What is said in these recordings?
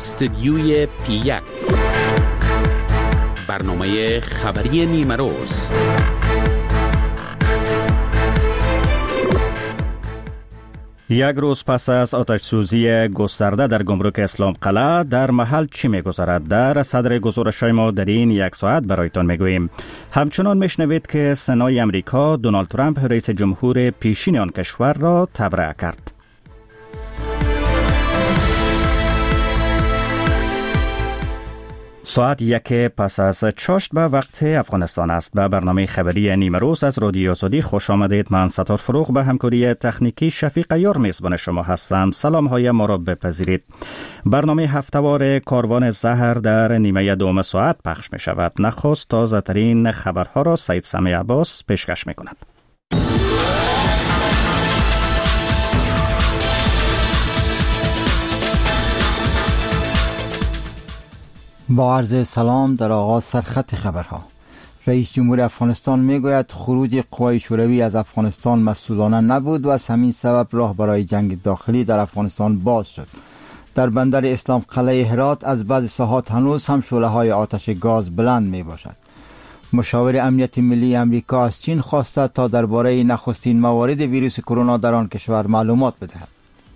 استدیوی P1 برنامه خبری نیمه روز. یک روز پس از آتش سوزی گسترده در گمرک اسلام قلعه در محل چی می‌گذرد؟ در صدر گزارش‌های ما در این یک ساعت برایتان میگوییم. همچنان میشنوید که سنای امریکا دونالد ترامپ رئیس جمهور پیشین آن کشور را تبرئه کرد. ساعت 1 پس از چاشت به وقت افغانستان است. به برنامه خبری نیمه روز از رادیو آزادی خوش آمدید. من ستار فروغ به همکاری تکنیکی شفیق یار میزبان شما هستم. سلام های ما را بپذیرید. برنامه هفته‌وار کاروان زهر در نیمه دوم ساعت پخش می شود. نخست تازه ترین خبرها را سید سمی عباس پیشکش می کند. با عرض سلام در آغاز سرخط خبرها. رئیس جمهور افغانستان میگوید خروج قوای شوروی از افغانستان مسئولانه نبود و از همین سبب راه برای جنگ داخلی در افغانستان باز شد. در بندر اسلام قلعه هرات از بعضی ساحات هنوز هم شعله‌های آتش گاز بلند می باشد. مشاور امنیت ملی امریکا از چین خواسته تا درباره نخستین موارد ویروس کرونا در آن کشور معلومات بدهد.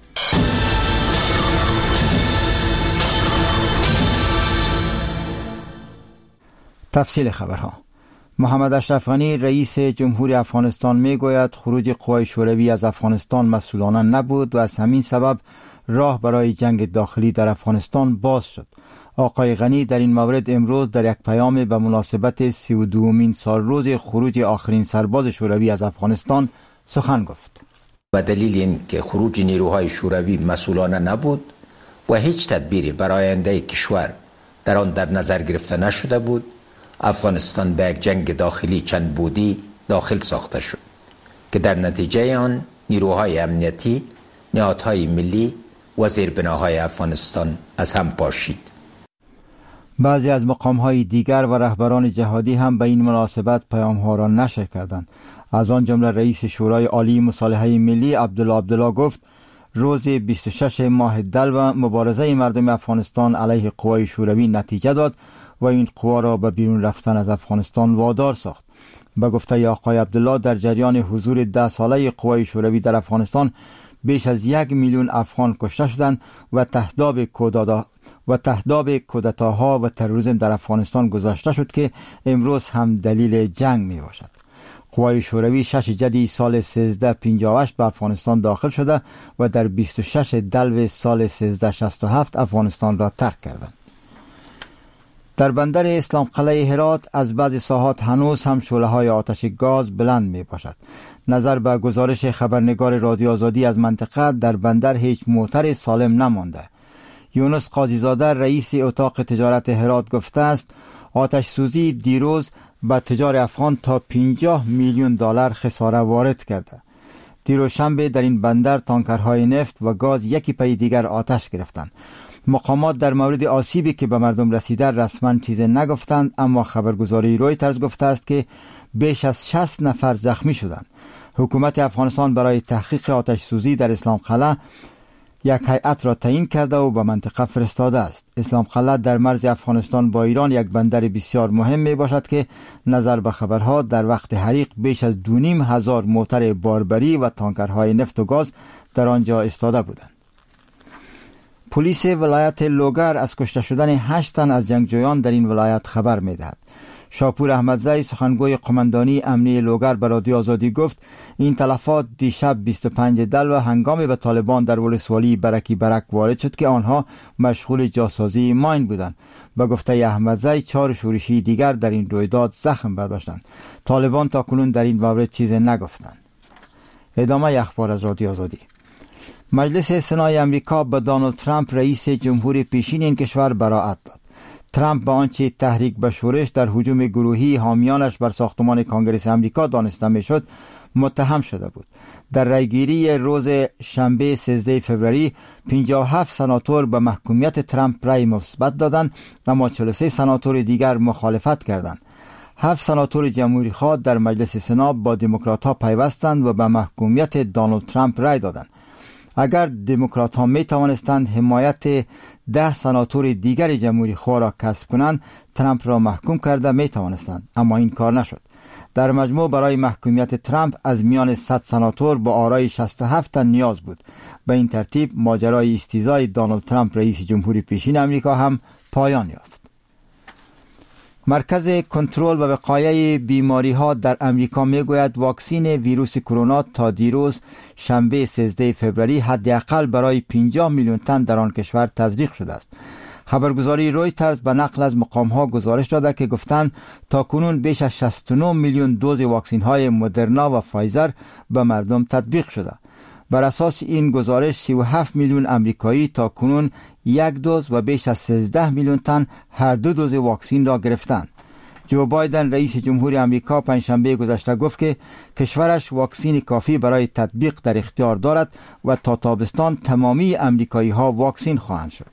تفصیل خبرها. محمد اشرف غنی رئیس جمهور افغانستان میگوید خروج قوای شوروی از افغانستان مسئولانه نبود و از همین سبب راه برای جنگ داخلی در افغانستان باز شد. آقای غنی در این مورد امروز در یک پیام به مناسبت 32مین سالروز خروج آخرین سرباز شوروی از افغانستان سخن گفت. به دلیل این که خروج نیروهای شوروی مسئولانه نبود و هیچ تدبیری برای آینده کشور در آن در نظر گرفته نشده بود، افغانستان به یک جنگ داخلی چند بودی داخل ساخته شد که در نتیجه آن نیروهای امنیتی، نهادهای ملی و زیربناهای افغانستان از هم پاشید. بعضی از مقام‌های دیگر و رهبران جهادی هم به این مناسبت پیام‌ها را نشر کردند. از آن جمله رئیس شورای عالی مصالحه ملی عبدالله گفت روز 26 ماه دلو مبارزه مردم افغانستان علیه قوای شوروی نتیجه داد و این قوا را به بیرون رفتن از افغانستان وادار ساخت. به گفته آقای عبدالله در جریان حضور 10 ساله قوای شوروی در افغانستان بیش از 1 میلیون افغان کشته شدند و تهداب کودتاها و تروریسم در افغانستان گذاشته شد که امروز هم دلیل جنگ می باشد. قوای شوروی 6 جدی سال 1358 به افغانستان داخل شده و در 26 دلو سال 1367 افغانستان را ترک کردند. در بندر اسلام قلعه هرات از بعضی ساحات هنوز هم شعله‌های آتش گاز بلند می باشد. نظر به گزارش خبرنگار رادیو آزادی از منطقه در بندر هیچ موتر سالم نمانده. یونس قاضی‌زاده رئیس اتاق تجارت هرات گفته است آتش سوزی دیروز به تجار افغان تا 50 میلیون دلار خساره وارد کرده. دیروز شنبه در این بندر تانکرهای نفت و گاز یکی پی دیگر آتش گرفتند. مقامات در مورد آسیبی که به مردم رسیده رسما چیزی نگفتند، اما خبرگزاری رویترز گفته است که بیش از 60 نفر زخمی شدند. حکومت افغانستان برای تحقیق آتش سوزی در اسلام قلعه یک هیئت را تعیین کرده و به منطقه فرستاده است. اسلام قلعه در مرز افغانستان با ایران یک بندر بسیار مهم می باشد که نظر به خبرها در وقت حریق بیش از 2,500 موتر باربری و تانکرهای نفت و گاز در آنجا ایستاده بودند. پلیس ولایت لوگر از کشته شدن 8 تن از جنگجویان در این ولایت خبر می دهد. شاپور احمدزی سخنگوی قماندانی امنی لوگر به رادیو آزادی گفت این تلفات دیشب 25 دلو هنگامی به طالبان در ولسوالی برکی برک وارد شد که آنها مشغول جاسازی ماین بودند. به گفته احمدزی 4 شورشی دیگر در این رویداد زخم برداشتند. طالبان تا کنون در این مورد چیزی نگفتند. ادامه اخبار از رادیو آزادی. مجلس سنای امریکا به دونالد ترامپ رئیس جمهور پیشین این کشور براءت داد. ترامپ با آنچه تحریک به شورش در هجوم گروهی حامیانش بر ساختمان کنگره امریکا دانسته میشد متهم شده بود. در رأیگیری روز شنبه 13 فوریه 57 سناتور به محکومیت ترامپ رأی مثبت دادند اما 43 سناتور دیگر مخالفت کردند. 7 سناتور جمهوری خواه در مجلس سنا با دموکرات‌ها پیوستند و به محکومیت دونالد ترامپ رأی دادند. اگر دموکرات ها می توانستند حمایت 10 سناتور دیگر جمهوری خواه را کسب کنند، ترامپ را محکوم کرده می توانستند، اما این کار نشد. در مجموع برای محکومیت ترامپ از میان 100 سناتور با آرای 67 تن نیاز بود. به این ترتیب ماجرای استیزای دونالد ترامپ رئیس جمهوری پیشین امریکا هم پایان یافت. مرکز کنترل و وقایع بیماری ها در امریکا می گوید واکسین ویروس کرونا تا دیروز شنبه 13 فوریه حداقل برای 50 میلیون تن در آن کشور تزریق شده است. خبرگزاری رویترز به نقل از مقام ها گزارش داده که گفتند تا کنون بیش از 69 میلیون دوز واکسین های مدرنا و فایزر به مردم تطبیق شده. بر اساس این گزارش 37 میلیون امریکایی تا کنون یک دوز و بیش از 13 میلیون تن هر دو دوز واکسین را گرفتند. جو بایدن رئیس جمهوری امریکا پنجشنبه گذشته گفت که کشورش واکسین کافی برای تطبیق در اختیار دارد و تا تابستان تمامی امریکایی ها واکسین خواهند شد.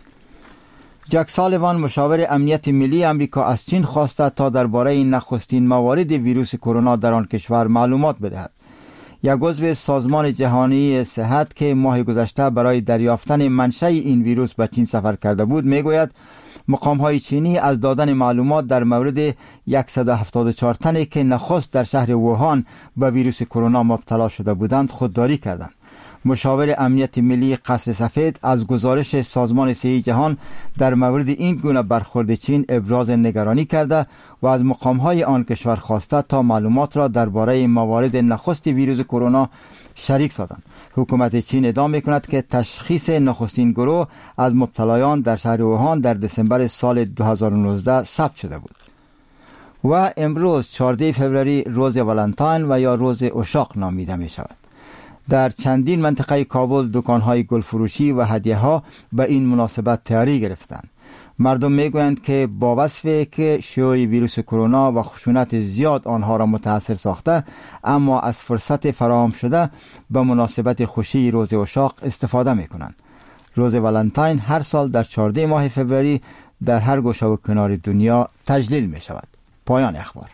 جک سالیوان مشاور امنیت ملی امریکا از چین خواسته تا درباره نخستین موارد ویروس کرونا در آن کشور معلومات بدهد. یک عضو سازمان جهانی صحت که ماه گذشته برای دریافتن منشأ این ویروس به چین سفر کرده بود میگوید مقام‌های چینی از دادن معلومات در مورد 174 تنی که نخست در شهر ووهان به ویروس کرونا مبتلا شده بودند خودداری کردند. مشاور امنیت ملی قصر سفید از گزارش سازمان صحت جهان در مورد این گونه برخورد چین ابراز نگرانی کرده و از مقام‌های آن کشور خواسته تا معلومات را درباره موارد نخست ویروس کرونا شریک سازند. حکومت چین ادعا می‌کند که تشخیص نخستین گروه از مبتلایان در شهر ووهان در دسامبر سال 2019 ثبت شده بود. و امروز 14 فوریه روز ولنتاین و یا روز عشاق نامیده می شود. در چندین منطقه کابل دکان‌های گلفروشی و هدیه‌ها به این مناسبت تیاری گرفتند. مردم میگویند که با وصفی که شیوع ویروس کرونا و خشونت زیاد آنها را متاثر ساخته، اما از فرصت فراهم شده به مناسبت خوشی روز عشاق استفاده میکنند. روز ولنتاین هر سال در 14 ماه فوریه در هر گوشه و کنار دنیا تجلیل می شود. پایان اخبار.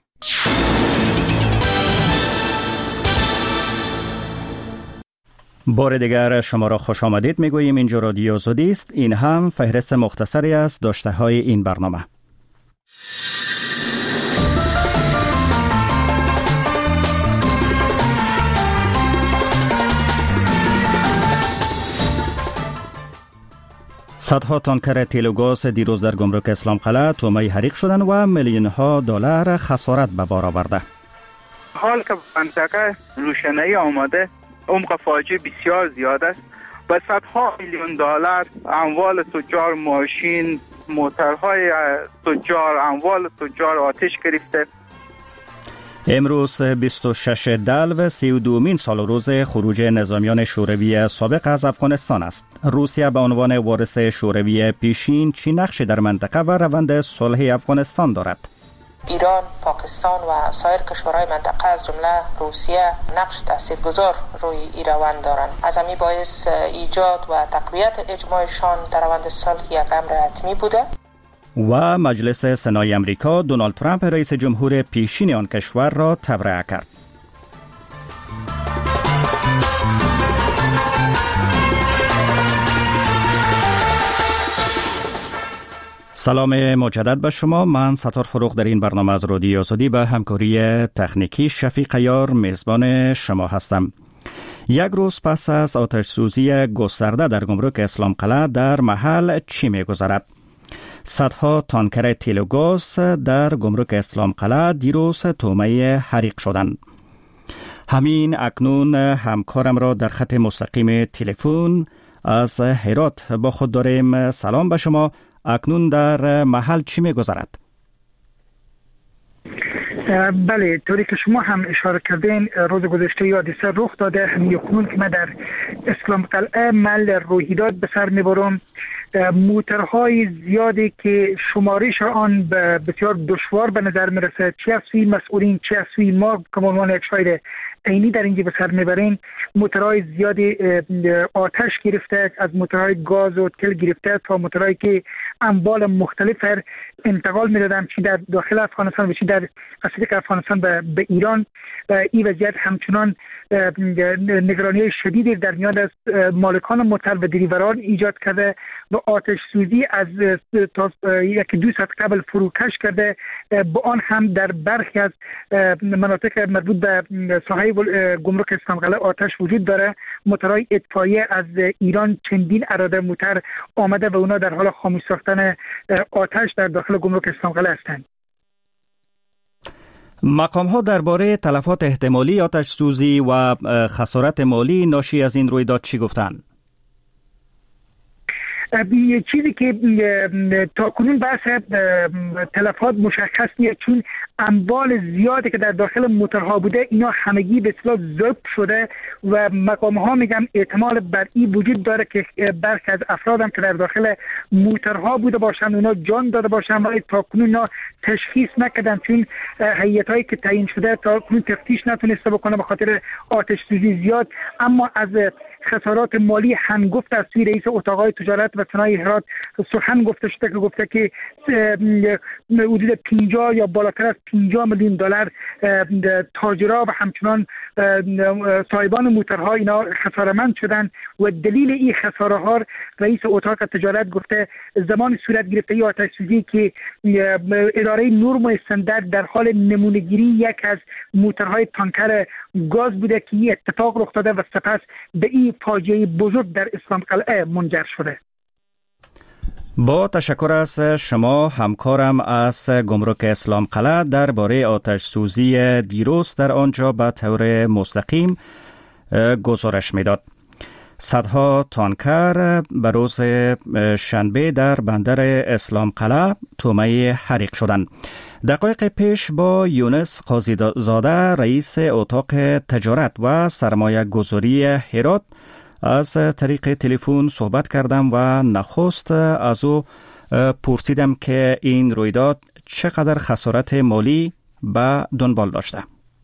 بار دیگر شما را خوش آمدید میگوییم. اینجا رادیو آزادی است. این هم فهرست مختصری از داشته های این برنامه. صدها تانکر تیل و گاز دیروز در گمرک اسلام قلعه تومه حریق شدند و میلیون ها دلار خسارت به بار آورده. حال که منطقه روشنایی آمده، عمق فاجعه بسیار زیاد است و صدها میلیون دلار اموال تجار، ماشین، موترهای تجار، اموال تجار آتش گرفته. امروز 26 دلو 32مین سال روز خروج نظامیان شوروی سابق از افغانستان است. روسیه به عنوان وارث شوروی پیشین چه نقشی در منطقه و روند صلح افغانستان دارد؟ ایران، پاکستان و سایر کشورهای منطقه از جمله روسیه نقش تاثیرگذار روی این روند دارند. از همین باعث ایجاد و تقویت اجماعشان در روند صلح یک امر حتمی بوده. و مجلس سنای امریکا دونالد ترامپ رئیس جمهور پیشین آن کشور را تبرئه کرد. سلام مجدد به شما. من ستار فروغ در این برنامه از رادیو آزادی به همکاری تکنیکی شفیق یار میزبان شما هستم. یک روز پس از آتش سوزی گسترده در گمرک اسلام قلعه در محل چی می‌گذرد؟ صدها تانکر تیل و گاز در گمرک اسلام قلعه دیروز تومه حریق شدند. همین اکنون همکارم را در خط مستقیم تلفن از هرات با خود داریم. سلام به شما. اکنون در محل چی می‌گذرد؟ بله، طوری که شما هم اشاره کردین روز گذشته حادثه رخ داده. همین اکنون که من در اسلام قلعه محل رویداد به سر میبرم، موترهای زیادی که شمارش آن بسیار دشوار به نظر میرسه، چه از سوی مسئولین چه از سوی ما که عنوان یک شاهد عینی در اینجا به سر میبرین، موتورهای زیادی آتش گرفته، از موتورهای گاز و تل گرفته تا موتورهایی که اموال مختلف انتقال میدادن، چی در داخل افغانستان و چی در اصلی افغانستان به ایران. این وضعیت همچنان نگرانی شدیدی در میان از مالکان موتر و دریوران ایجاد کرده و آتش سوزی از یک 2 ساعت قبل فروکش کرده. با آن هم در برخی از مناطق مربوط به ساحه گمرک اسلامقلعه آتش وجود داره. موتورهای اطفائیه از ایران چندین اراده موتر آمده و اونا در حال خاموش ساختن آتش در داخل گمرک اسلامقلعه هستند. مقام ها درباره تلفات احتمالی آتش سوزی و خسارت مالی ناشی از این رویداد چی گفتند؟ چیزی که تا کنون بحث تلفات مشخص نیست، چون اموال زیادی که در داخل موتورها بوده اینا همگی به اصطلاح ضبط شده و مقام ها میگم احتمال بر این وجود داره که برخی از افراد هم که در داخل موتورها بوده باشند اونا جان داده باشند، ولی تا کنون اینا تشخیص نکردن، چون هیئت هایی که تعیین شده تا کنون تفتیش نتونسته بکنه به خاطر آتش سوزی زیاد. اما از خسارات مالی هنگفت از سوی رئیس اتاقهای تجارت و صنایع هرات سخن گفته شده که گفته که حدود 50 یا بالاتر از 50 میلیون دلار تاجرها و همچنان صاحبان موترها اینا خساره‌مند شدن و دلیل این خساره ها رئیس اتاق تجارت گفته زمان صورت گرفته ای آتش سوزی که اداره نرم و استاندارد در حال نمونه‌گیری یک از موترهای تانکر گاز بوده که این اتفاق رخ داده و سپس به این فاجعه بزرگ در اسلامقلعه منجر شده. با تشکر از شما همکارم از گمرک اسلامقلعه درباره آتش سوزی دیروز در آنجا به طور مستقیم گزارش میداد. صدها تانکر به روز شنبه در بندر اسلامقلعه تومه حریق شدند. دقایق پیش با یونس قاضیزاده رئیس اتاق تجارت و سرمایه گذاری هرات از طریق تلفن صحبت کردم و نخست از او پرسیدم که این رویداد چقدر خسارت مالی به دنبال داشته.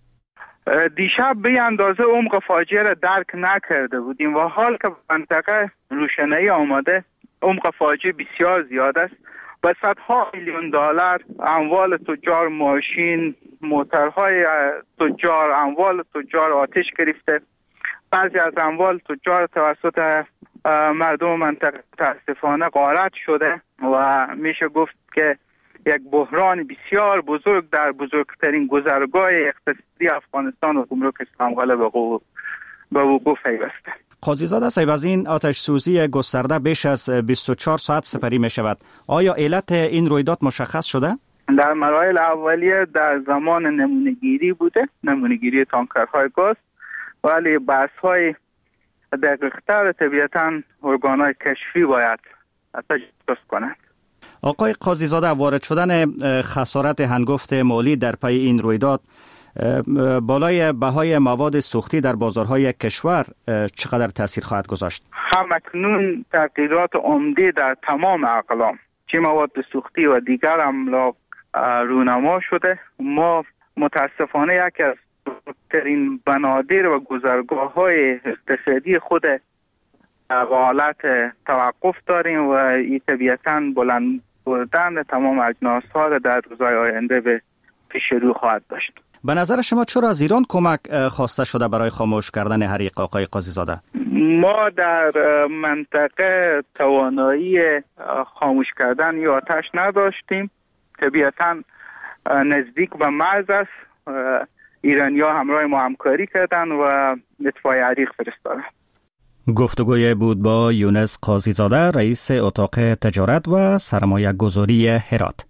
دیشب به اندازه عمق فاجعه را درک نکرده بودیم و حال که منطقه روشنایی آمده عمق فاجعه بسیار زیاد است و صدها میلیون دلار اموال تجار، ماشین، موترهای تجار، اموال تجار آتش گرفته. بعضی از اموال تجار توسط مردم منطقه متاسفانه غارت شده و میشه گفت که یک بحران بسیار بزرگ در بزرگترین گذرگاه اقتصادی افغانستان و گمرک اسلامقلعه به وقوع پیوسته. قاضیزاده صاحب، از این آتش سوزی گسترده بیش از 24 ساعت سپری می شود. آیا علت این رویداد مشخص شده؟ در مراحل اولیه در زمان نمونه‌گیری بوده، نمونه‌گیری تانکرهای گاز، ولی بحث‌های دقیق‌تر طبیعتاً ارگان‌های کشفی باید تجسس کنند. آقای قاضیزاده، وارد شدن خسارت هنگفت مالی در پی این رویداد بالای بهای مواد سوختی در بازارهای کشور چقدر تاثیر خواهد گذاشت؟ همکنون تغییرات عمده در تمام اقلام چه مواد سوختی و دیگر املاک رونما شده. ما متاسفانه یکی از بزرگترین بنادر و گذرگاه‌های اقتصادی خود به حالت توقف داریم و این طبیعتاً بلند بردن تمام اجناس‌ها را در روزهای آینده به پیش رو خواهد داشت. به نظر شما چرا از ایران کمک خواسته شده برای خاموش کردن حریق، آقای قاضیزاده؟ ما در منطقه توانایی خاموش کردن یا آتش نداشتیم. طبیعتاً نزدیک به مرز است. ایرانی‌ها همراه ما همکاری کردن و اطفای حریق فرستادن. گفتگوی بود با یونس قاضیزاده رئیس اتاق تجارت و سرمایه گذاری هرات.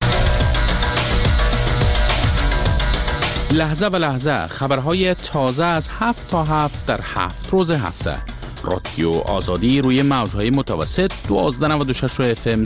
لحظه به لحظه خبرهای تازه از 7 تا 7 در 7 روز هفته. رادیو آزادی روی موجهای متوسط 1296 FM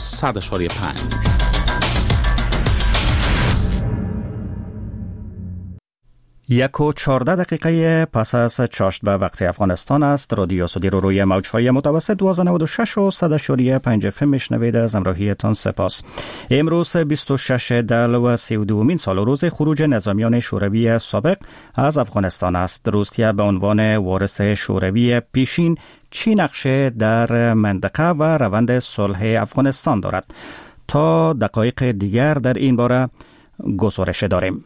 100.5. 1:14 پس از چاشت به وقت افغانستان است. رادیو آزادی رو روی موج‌های متوسط 1296 و 100.5 FM میشنوید. از همراهیتان سپاس. امروز 26 دل و 32مین سال روز خروج نظامیان شوروی سابق از افغانستان است. روسیه به عنوان وارث شوروی پیشین چی نقشه در منطقه و روند صلح افغانستان دارد؟ تا دقایق دیگر در این باره گزارش داریم.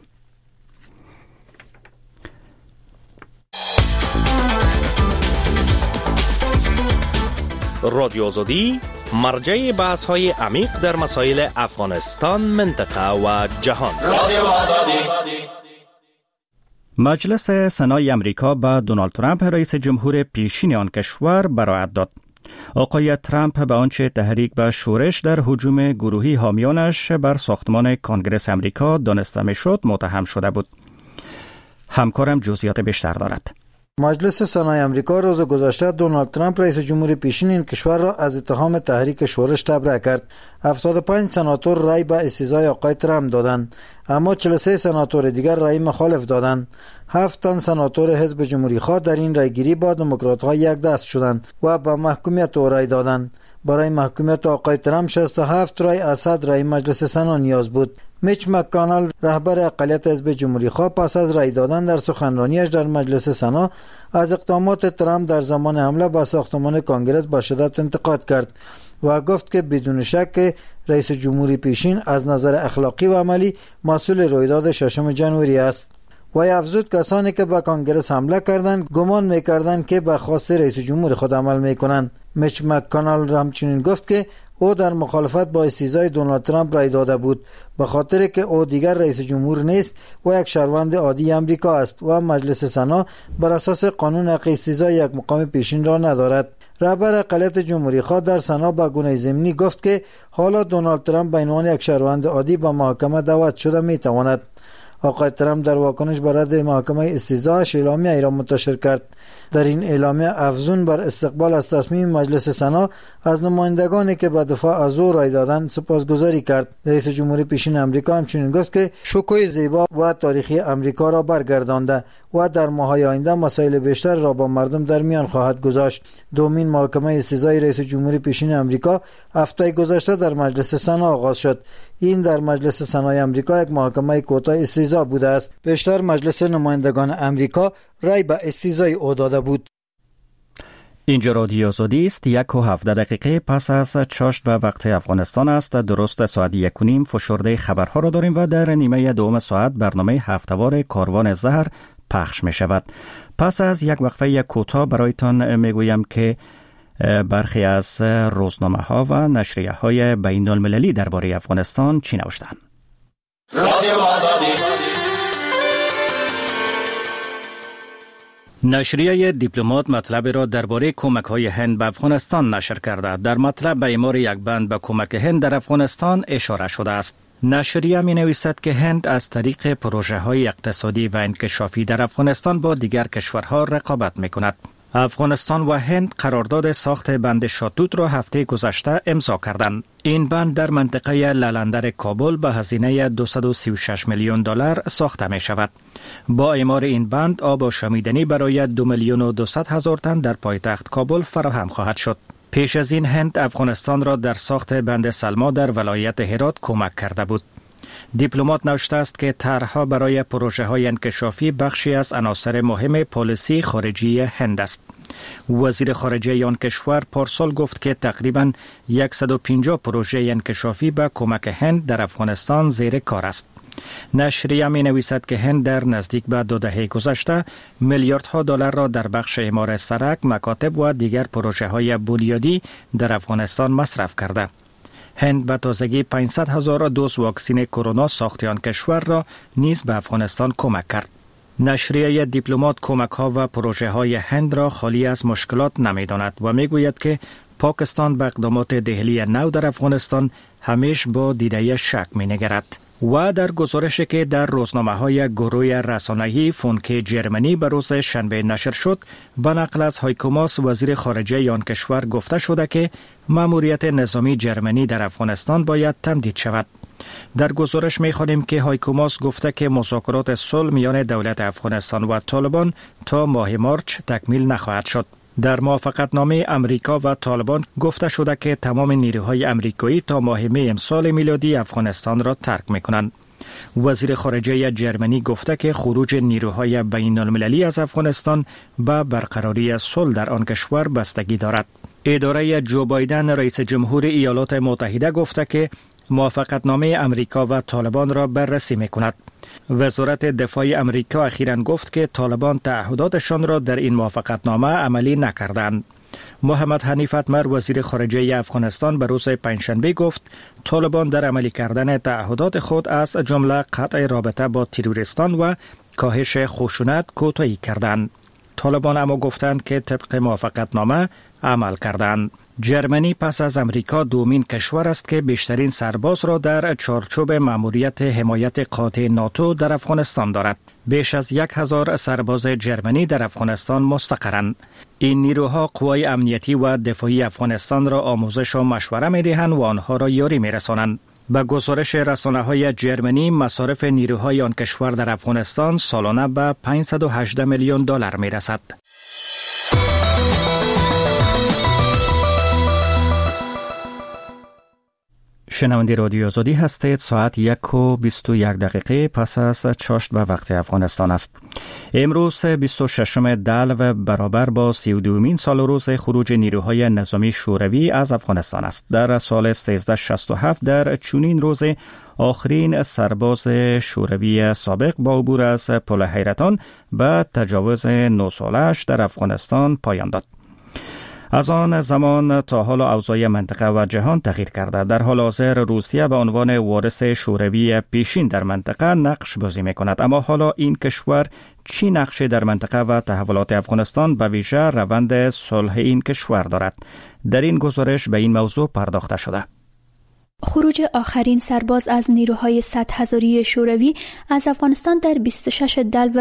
رادیو آزادی مرجع بحث‌های عمیق در مسائل افغانستان، منطقه و جهان. رادیو آزادی. مجلس سنای امریکا به دونالد ترامپ رئیس جمهور پیشین آن کشور برائت داد. آقای ترامپ به آنچه تحریک به شورش در هجوم گروهی حامیانش بر ساختمان کنگره امریکا دانسته می‌شد متهم شده بود. همکارم جزئیات بیشتر دارد. مجلس سنای امریکا روز گذشته دونالد ترامپ رئیس جمهور پیشین این کشور را از اتهام تحریک شورش تبرئه کرد. 75 سناتور رای به استیضای آقای ترامپ دادند، اما 43 سناتور دیگر رای مخالف دادند. 7 تن سناتور حزب جمهوری خواه در این رایگیری با دموکرات‌ها یک دست شدند و به محکومیت او رای دادند. برای محکومیت آقای ترامپ 67 رای از 100 رای مجلس سنا نیاز بود. میچ مک‌کانل رهبر اقلیت حزب جمهوری خواه پس از رای دادن در سخنرانیش در مجلس سنا از اقدامات ترامپ در زمان حمله به ساختمان کنگره با شدت انتقاد کرد و گفت که بدون شک رئیس جمهوری پیشین از نظر اخلاقی و عملی مسئول رویداد 6 جنوری است. و افزود کسانی که به کنگره حمله کردند گمان می‌کردند که به خواست رئیس جمهور خود عمل می‌کنند. میچ مک‌کانل همچنین گفت که او در مخالفت با استیضای دونالد ترامپ رای داده بود، به خاطر که او دیگر رئیس جمهور نیست و یک شهروند عادی امریکا است و مجلس سنا بر اساس قانون حق استیضای یک مقام پیشین را ندارد. رهبر اقلیت جمهوری خواه در سنا با گونه ضمنی گفت که حالا دونالد ترامپ به عنوان یک شهروند عادی به محاکمه دعوت شده میتواند. آقای ترامپ در واکنش بر رد محاکمه استیضاش اعلامیه ای را منتشر کرد. در این اعلامیه افزون بر استقبال از تصمیم مجلس سنا از نمایندگانی که به دفاع از او رای دادند سپاسگزاری کرد. رئیس جمهور پیشین امریکا همچنین گفت که شکوه زیبا و تاریخی امریکا را برگردانده و در ماه‌های آینده مسائل بیشتر را با مردم در میان خواهد گذاشت. دومین محاکمه استیضای رئیس جمهور پیشین امریکا هفته گذشته در مجلس سنا آغاز شد. این در مجلس سنای امریکا یک محاکمه کوتاه استیضا بوده است. بیشتر مجلس نمایندگان امریکا رای به استیضای او داده بود. اینجا رادیو آزادی است. 1:17 پس از چاشت به وقت افغانستان است. درست ساعت 1:30 فشرده خبرها را داریم و در نیمه دوم ساعت برنامه هفته‌وار کاروان زهر پخش می شود. پس از یک وقفه کوتاه برایتان می گویم که برخی از روزنامه ها و نشریه های بین المللی درباره افغانستان چی نوشتند. رادیو آزادی. نشریه دیپلمات مطلب را درباره کمک‌های هند به افغانستان نشر کرده. در مطلب به اعمار یک بند به کمک هند در افغانستان اشاره شده است. نشریه می نویسد که هند از طریق پروژه‌های اقتصادی و انکشافی در افغانستان با دیگر کشورها رقابت می کند. افغانستان و هند قرارداد ساخت بند شاتوت را هفته گذشته امضا کردند. این بند در منطقه لالندر کابل به هزینه $236 میلیون ساخته می شود. با اعمار این بند آب آشامیدنی برای 2,200,000 تن در پایتخت کابل فراهم خواهد شد. پیش از این هند افغانستان را در ساخت بند سلما در ولایت هرات کمک کرده بود. دیپلمات نوشته است که طرح‌ها برای پروژه‌های انکشافی بخشی از عناصر مهم پالیسی خارجی هند است. وزیر خارجه آن کشور پارسال گفت که تقریباً 150 پروژه انکشافی به کمک هند در افغانستان زیر کار است. نشریه می نویسد که هند در نزدیک به 2 دهه گذشته میلیاردها دلار را در بخش اعمار سرک، مکاتب و دیگر پروژه‌های بنیادی در افغانستان مصرف کرده. هند به تازگی 500,000 دوز واکسن کرونا ساخت آن کشور را نیز به افغانستان کمک کرد. نشریه دیپلمات کمک‌ها و پروژه‌های هند را خالی از مشکلات نمی‌داند و می‌گوید که پاکستان به اقدامات دهلی نو در افغانستان همیشه با دیده شک می‌نگرد. و در گزارشی که در روزنامه‌های گروه رسانه‌ای فونکه جرمنی به روز شنبه نشر شد، به نقل از هایکو ماس وزیر خارجه آن کشور گفته شده که مأموریت نظامی جرمنی در افغانستان باید تمدید شود. در گزارش می‌خوانیم که هایکو گفته که مذاکرات صلح میان دولت افغانستان و طالبان تا ماه مارچ تکمیل نخواهد شد. در موافقتنامه امریکا و طالبان گفته شده که تمام نیروهای امریکایی تا ماه می امسال میلادی افغانستان را ترک می‌کنند. وزیر خارجه جرمنی گفته که خروج نیروهای بین المللی از افغانستان به برقراری صلح در آن کشور بستگی دارد. اداره جو بایدن رئیس جمهور ایالات متحده گفته که موافقتنامه امریکا و طالبان را بررسی می‌کند. وزارت دفاع امریکا اخیراً گفت که طالبان تعهداتشان را در این موافقتنامه عملی نکردند. محمد حنیف اتمر وزیر خارجه افغانستان به روز پنجشنبه گفت طالبان در عملی کردن تعهدات خود از جمله قطع رابطه با تروریستان و کاهش خشونت کوتاهی کردند. طالبان اما گفتند که طبق موافقتنامه عمل کردند. جرمنی پس از امریکا دومین کشور است که بیشترین سرباز را در چارچوب مأموریت حمایت قاطع ناتو در افغانستان دارد. بیش از 1000 سرباز جرمنی در افغانستان مستقرند. این نیروها قوای امنیتی و دفاعی افغانستان را آموزش و مشوره می‌دهند و آنها را یاری می‌رسانند. به گزارش رسانه‌های جرمنی مصارف نیروهای آن کشور در افغانستان سالانه به 518 میلیون دلار می‌رسد. شنونده رادیو آزادی هستید. ساعت 1:21 پس از چاشت به وقت افغانستان است. امروز 26 دلو برابر با 32مین سال روز خروج نیروهای نظامی شوروی از افغانستان است. در سال 1367 در چنین روز آخرین سرباز شوروی سابق با عبور از پل حیرتان به تجاوز 9 سالش در افغانستان پایان داد. از آن زمان تا حال اوضاع منطقه و جهان تغییر کرده. در حال حاضر روسیه به عنوان وارث شوروی پیشین در منطقه نقش بازی می‌کند. اما حالا این کشور چی نقشی در منطقه و تحولات افغانستان به ویژه روند صلح این کشور دارد؟ در این گزارش به این موضوع پرداخته شده. خروج آخرین سرباز از نیروهای 100,000 شوروی از افغانستان در 26 دلو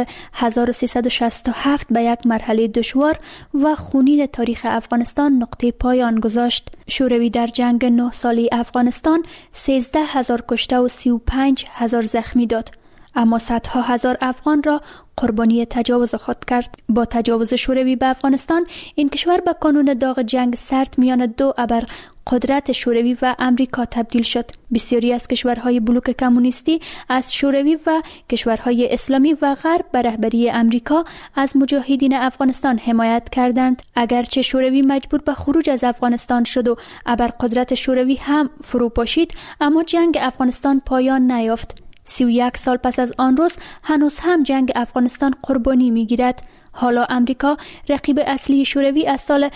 1367 به یک مرحله دشوار و خونین تاریخ افغانستان نقطه پایان گذاشت. شوروی در جنگ 9 ساله افغانستان 13,000 کشته و 35,000 زخمی داد، اما صدها هزار افغان را قربانی تجاوز خود کرد. با تجاوز شوروی به افغانستان، این کشور به کانون داغ جنگ سرد میان دو ابر قدرت شوروی و امریکا تبدیل شد. بسیاری از کشورهای بلوک کمونیستی از شوروی و کشورهای اسلامی و غرب به رهبری امریکا از مجاهدین افغانستان حمایت کردند. اگرچه شوروی مجبور به خروج از افغانستان شد و ابرقدرت شوروی هم فرو پاشید، اما جنگ افغانستان پایان نیافت. 31 سال پس از آن روز هنوز هم جنگ افغانستان قربانی می‌گیرد. حالا امریکا رقیب اصلی شوروی از سال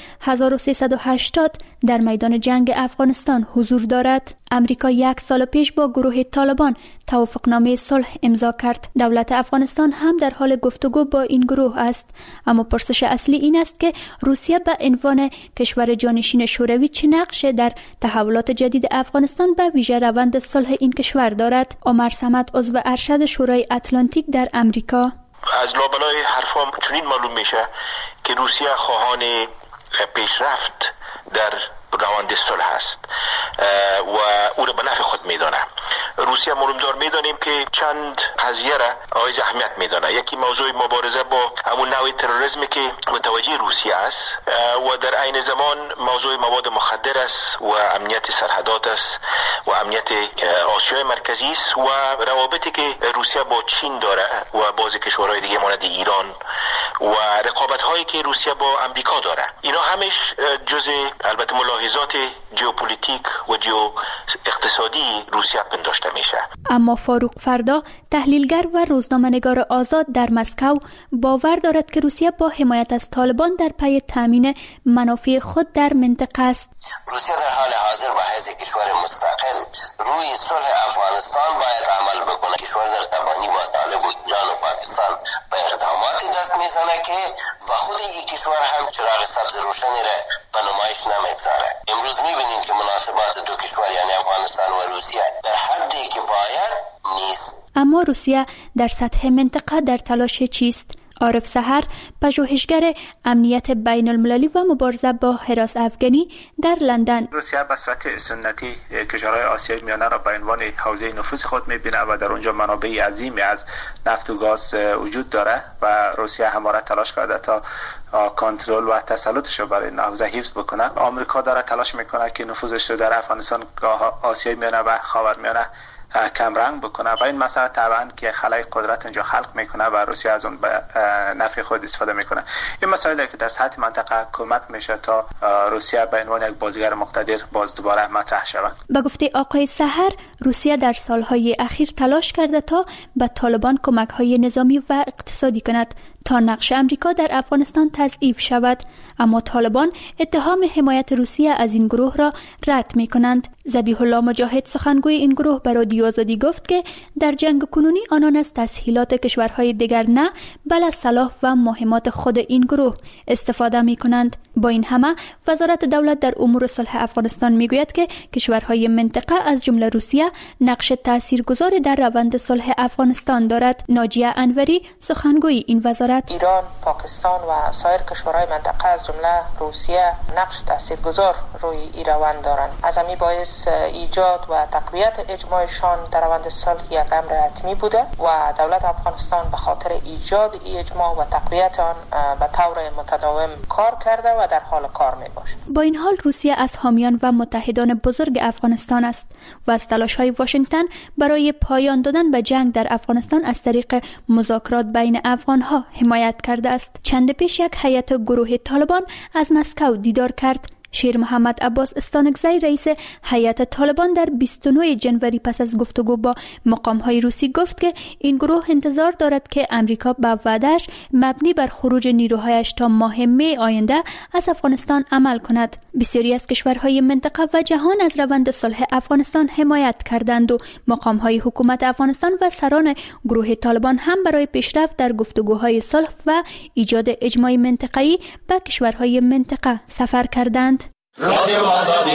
1380 در میدان جنگ افغانستان حضور دارد. امریکا 1 سال پیش با گروه طالبان توافقنامه صلح امضا کرد. دولت افغانستان هم در حال گفتگو با این گروه است. اما پرسش اصلی این است که روسیه به عنوان کشور جانشین شوروی چه نقشی در تحولات جدید افغانستان به ویژه روند صلح این کشور دارد؟ عمر صمد، عضو ارشد شورای اتلانتیک در امریکا: از لابلای حرفام چنین معلوم میشه که روسیه خواهان پیشرفت در روند صلح است و او را به نفع خود میدانه. روسیه معلومدار میدانیم که چند قضیه را حائز اهمیت میدانه. یکی موضوع مبارزه با همون نوع تروریسمی که متوجه روسیه است و در عین زمان موضوع مواد مخدر است و امنیت سرحدات است و امنیت آسیای مرکزی است و روابطی که روسیه با چین داره و بعضی کشورهای دیگه مانند ایران و رقابت هایی که روسیه با امریکا داره. اینا همش جزء البته ملاحظات ژئوپلیتیک و ژئو اقتصادی روسیه پنداشته میشه. اما فاروق فردا، تحلیلگر و روزنامه‌نگار آزاد در مسکو، باور دارد که روسیه با حمایت از طالبان در پی تامین منافع خود در منطقه است. روسیه در حال حاضر با حیث کشور مستقل روی صلح افغانستان باید عمل بکنه. کشور در تبانی با طالب و ایران و پاکستان به اقداماتی دست میزنه که و خود این کشور هم چراغ سبز روشنی را به نمایش نمیگذاره. امروز میبینیم که مناسبات دو کشور یعنی افغانستان و روسیه در حدی که باید نیست. اما روسیه در سطح منطقه در تلاش چیست؟ عارف سحر، پژوهشگر امنیت بین المللی و مبارزه با هراس افغانی در لندن. روسیه به صورت سنتی کشورهای آسیای میانه را به عنوان حوزه نفوذ خود می‌بیند و در اونجا منابع عظیمی از نفت و گاز وجود داره و روسیه همواره تلاش کرده تا کنترل و تسلطش رو بر این حوزه حفظ بکنه. آمریکا داره تلاش میکنه که نفوذش رو در افغانستان، آسیای میانه و خاورمیانه کم رنگ بکنه و این مسئله طبعا که خلای قدرت اینجا خلق میکنه و روسیه از اون به نفع خود استفاده میکنه. این مسائلی که در سطح منطقه کمک میشه تا روسیه به عنوان یک بازیگر مقتدر باز دوباره مطرح شود. به گفته آقای سحر، روسیه در سالهای اخیر تلاش کرده تا به طالبان کمک‌های نظامی و اقتصادی کند تا نقش امریکا در افغانستان تضعیف شود، اما طالبان اتهام حمایت روسیه از این گروه را رد می‌کنند. ذبیح الله مجاهد، سخنگوی این گروه، به رادیو آزادی گفت که در جنگ کنونی آنان از تسهیلات کشورهای دیگر نه، بلکه از صلاح و مهمات خود این گروه استفاده می‌کنند. با این همه وزارت دولت در امور صلح افغانستان میگوید که کشورهای منطقه از جمله روسیه نقش تاثیرگذار در روند صلح افغانستان دارد. ناجیه انوری، سخنگوی این وزارت: ایران، پاکستان و سایر کشورهای منطقه از جمله روسیه نقش تاثیرگذار روی این روند دارند. از همین باعث ایجاد و تقویت اجماعشان در روند صلح یک امر حتمی بوده و دولت افغانستان به خاطر ایجاد این اجماع و تقویت آن به طور متداوم کار کرده و در حال کار می باشد. با این حال روسیه از حامیان و متحدان بزرگ افغانستان است و از تلاش‌های واشنگتن برای پایان دادن به جنگ در افغانستان از طریق مذاکرات بین افغان‌ها حمایت کرده است. چند پیش یک هیئت گروه طالبان از مسکو دیدار کرد. شیر محمد عباس استانکزی، رئیس هیئت طالبان، در 29 جنوری پس از گفتگو با مقام‌های روسی گفت که این گروه انتظار دارد که امریکا با وعده‌اش مبنی بر خروج نیروهایش تا ماه می آینده از افغانستان عمل کند. بسیاری از کشورهای منطقه و جهان از روند صلح افغانستان حمایت کردند و مقام‌های حکومت افغانستان و سران گروه طالبان هم برای پیشرفت در گفتگوهای صلح و ایجاد اجماع منطقه‌ای به کشورهای منطقه سفر کردند. رادیو آزادی.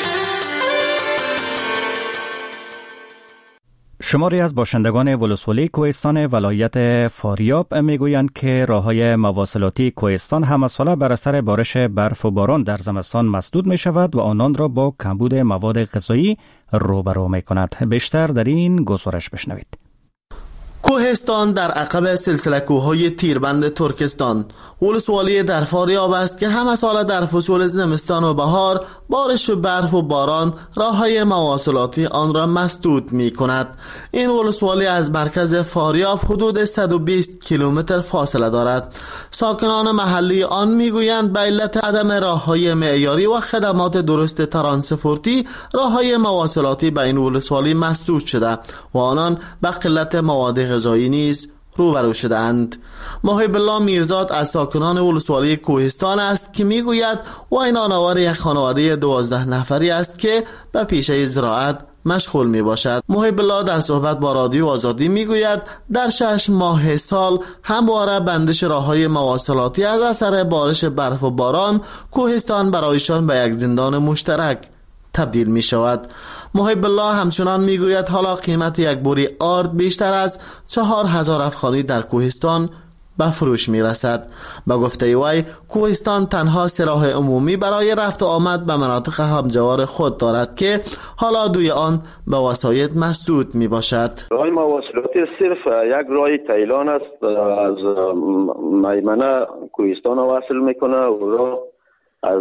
شماری از باشندگان ولسوالی کوهستان ولایت فاریاب میگویند که راههای مواصلاتی کوهستان همه ساله بر اثر بارش برف و باران در زمستان مسدود می شود و آنان را با کمبود مواد غذایی روبرو می کند. بیشتر در این گزارش بشنوید. کوهستان در عقب سلسله کوههای تیربند ترکستان ولسوالی در فاریاب است که همه سال در فصول زمستان و بهار بارش و برف و باران راههای مواصلاتی آن را مسدود می کند. این ولسوالی از مرکز فاریاب حدود 120 کیلومتر فاصله دارد. ساکنان محلی آن می گویند به علت عدم راههای معیاری و خدمات درست ترانسپورتی راههای مواصلاتی به این ولسوالی مسدود شده و آنان به قلت مواد غذایی نیز روبرو شدند. محب الله میرزاد از ساکنان ولسوالی کوهستان است که میگوید و این آنوار یک خانواده 12 نفری است که به پیشه زراعت مشغول می باشد. محب الله در صحبت با رادیو آزادی میگوید در 6 ماه سال همواره بندش راههای مواصلاتی از اثر بارش برف و باران کوهستان برایشان به یک زندان مشترک تبدیل می شود. محب الله همچنان می گوید حالا قیمت یک بوری آرد بیشتر از 4000 افغانی در کوهستان به فروش می رسد. با گفته وی کوهستان تنها سه راه عمومی برای رفت و آمد به مناطق همجوار خود دارد که حالا دوی آن به وسایط مسدود می باشد. راه مواصلاتی صرف یک راه تیلان است، از میمنه کوهستان وصل میکنه و راه از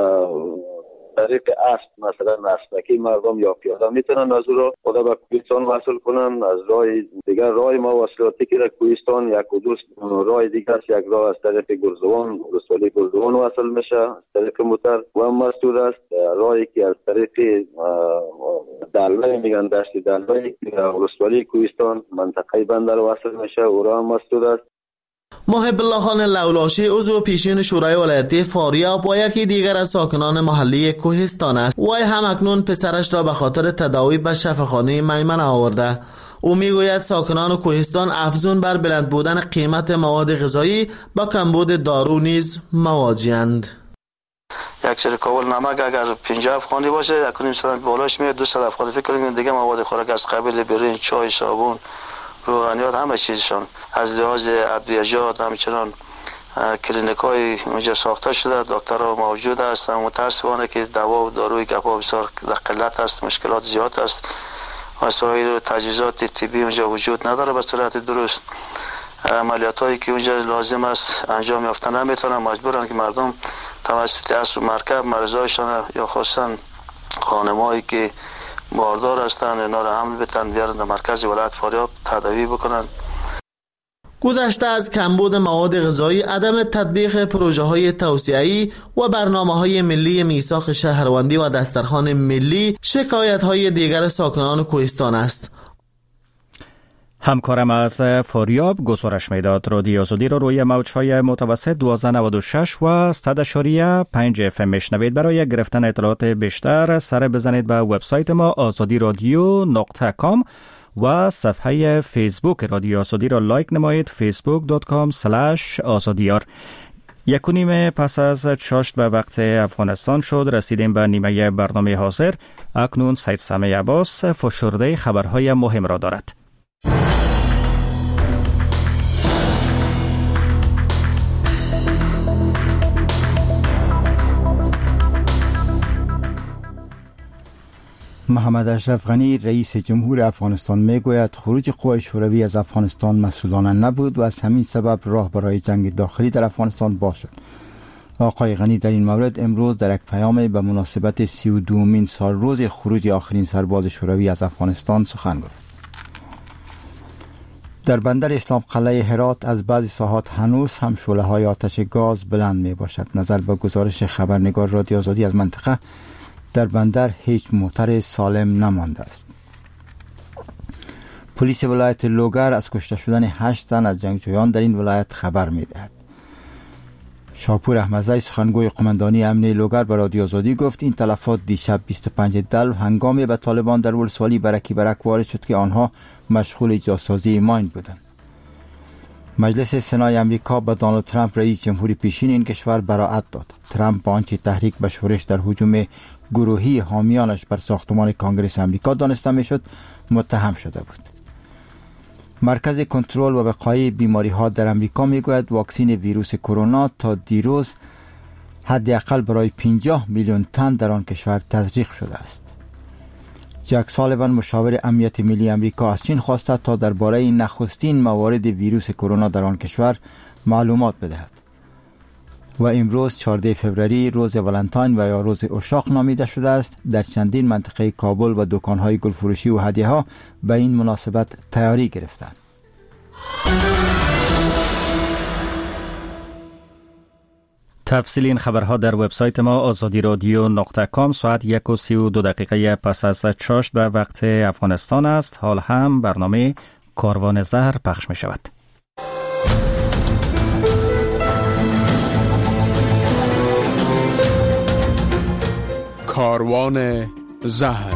طریق اسب مثلا اسبکی مردم یا پیاده میتونن از او را خدا به کوهستان وصل کنن. از راه دیگر راه مواصلاتی که در کوهستان یک و دو راه دیگر است، یک راه از طریق گرزوان ولسوالی گرزوان وصل میشه از طریق موتر و مسدود است. راهی که از طریق دلوی میگن دشت دلوی ولسوالی کوهستان منطقه بندر وصل میشه و راه مسدود است. محب الله خان لولاشی عضو پیشین شورای ولایتی فاریاب و یکی دیگر از ساکنان محلی کوهستان است. وی هم اکنون پسرش را به خاطر تداوی به شفاخانه میمنه آورده. او میگوید ساکنان کوهستان افزون بر بلند بودن قیمت مواد غذایی با کمبود دارو نیز مواجه‌اند. یک سر کابل نمک اگر 50 افغانی باشه اکنون مثلا بالاش میاد 200 افغانی. فکر کنم دیگه مواد خوراک از قبیل برنج، چای، صابون روغنیات همه چیزشان از لحاظ ادویه‌جات همچنان کلینیک‌های اونجا ساخته شده، دکترها موجود هستند. متأسفانه که دوا و داروی گپا بسیار در قلت است، مشکلات زیاد است. وسایل و تجهیزات طبی اونجا وجود نداره به صورت درست. عملیاتایی که اونجا لازم است انجام یافته نمیتونن، مجبورن که مردم توسط اسب مرکب مریضایشان یا خصوصا خانمایی که باردار هستند اینا را حمل بتن بیارن در مرکز ولایت فاریاب تداوی بکنن. گذشته از کمبود مواد غذایی، عدم تطبیق پروژه‌های توسعه‌ای و برنامه‌های ملی میثاق شهروندی و دسترخوان ملی شکایت‌های دیگر ساکنان کوهستان است. همکارم از فاریاب گزارش میداد. رادیو آزادی را روی موج‌های متوسط 1296 و 100.5 FM میشنوید. برای گرفتن اطلاعات بیشتر سر بزنید به وبسایت ما azadiradyo.com و صفحه فیسبوک رادیو آزادی را لایک نمایید facebook.com/azadiyar. 1:30 پس از چاشت به وقت افغانستان شد. رسیدیم به نیمه برنامه حاضر. اکنون سید سامی عباس فشرده خبرهای مهم را دارد. محمد اشرف غنی رئیس جمهور افغانستان میگوید خروج قوای شوروی از افغانستان مسئولانه نبود و از همین سبب راه برای جنگ داخلی در افغانستان باز شد. آقای غنی در این مورد امروز در یک پیام به مناسبت 32مین سال روز خروج آخرین سرباز شوروی از افغانستان سخن گفت. در بندر اسلام قلعه هرات از بعضی ساحات هنوز هم شعله‌های آتش گاز بلند می باشد. نظر به گزارش خبرنگار رادیو آزادی از منطقه، در بندر هیچ موتر سالم نمانده است. پلیس ولایت لوگر از کشته شدن 8 تن از جنگجویان در این ولایت خبر می دهد. شاپور احمدزی سخنگوی قماندانی امنیه لوگر به رادیو آزادی گفت این تلفات دیشب 25 دلو هنگامی به طالبان در ولسوالی برکی برک وارد شد که آنها مشغول جاسازی ماین بودند. مجلس سنای امریکا به دونالد ترامپ رئیس جمهوری پیشین این کشور براءت داد. ترامپ با آنچه تحریک به شورش در هجوم گروهی حامیانش بر ساختمان کانگرس امریکا دانسته میشد متهم شده بود. مرکز کنترل و وقایع بیماری‌ها در امریکا میگوید واکسن ویروس کرونا تا دیروز حداقل برای 50 میلیون تن در آن کشور تزریق شده است. جک سالیوان مشاور امنیت ملی امریکا از چین خواسته تا درباره نخستین موارد ویروس کرونا در آن کشور معلومات بدهد. و امروز 14 فوریه روز ولنتاین و یا روز عشاق نامیده شده است. در چندین منطقه کابل و دکان‌های گلفروشی و هدیه‌ها به این مناسبت تیاری گرفتند. تفصیل این خبرها در وبسایت ما azadiradyo.com. ساعت 1:32 پس از چاشت به وقت افغانستان است. حال هم برنامه کاروان زهر پخش می شود. کاروان زهر.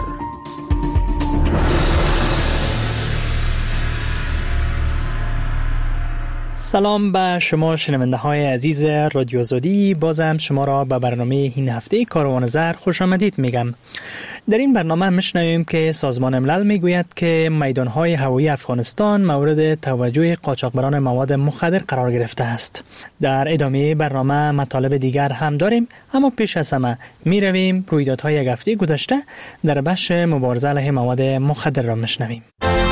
سلام به شما شنونده های عزیز رادیو آزادی. بازم شما را به برنامه این هفته کاروان زهر خوش آمدید میگم. در این برنامه میشنویم که سازمان ملل میگوید که میدانهای هوایی افغانستان مورد توجه قاچاقبران مواد مخدر قرار گرفته است. در ادامه برنامه مطالب دیگر هم داریم، اما پیش از همه میرویم رویدادهای یک هفته گذشته در بخش مبارزه علیه مواد مخدر را میشنویم.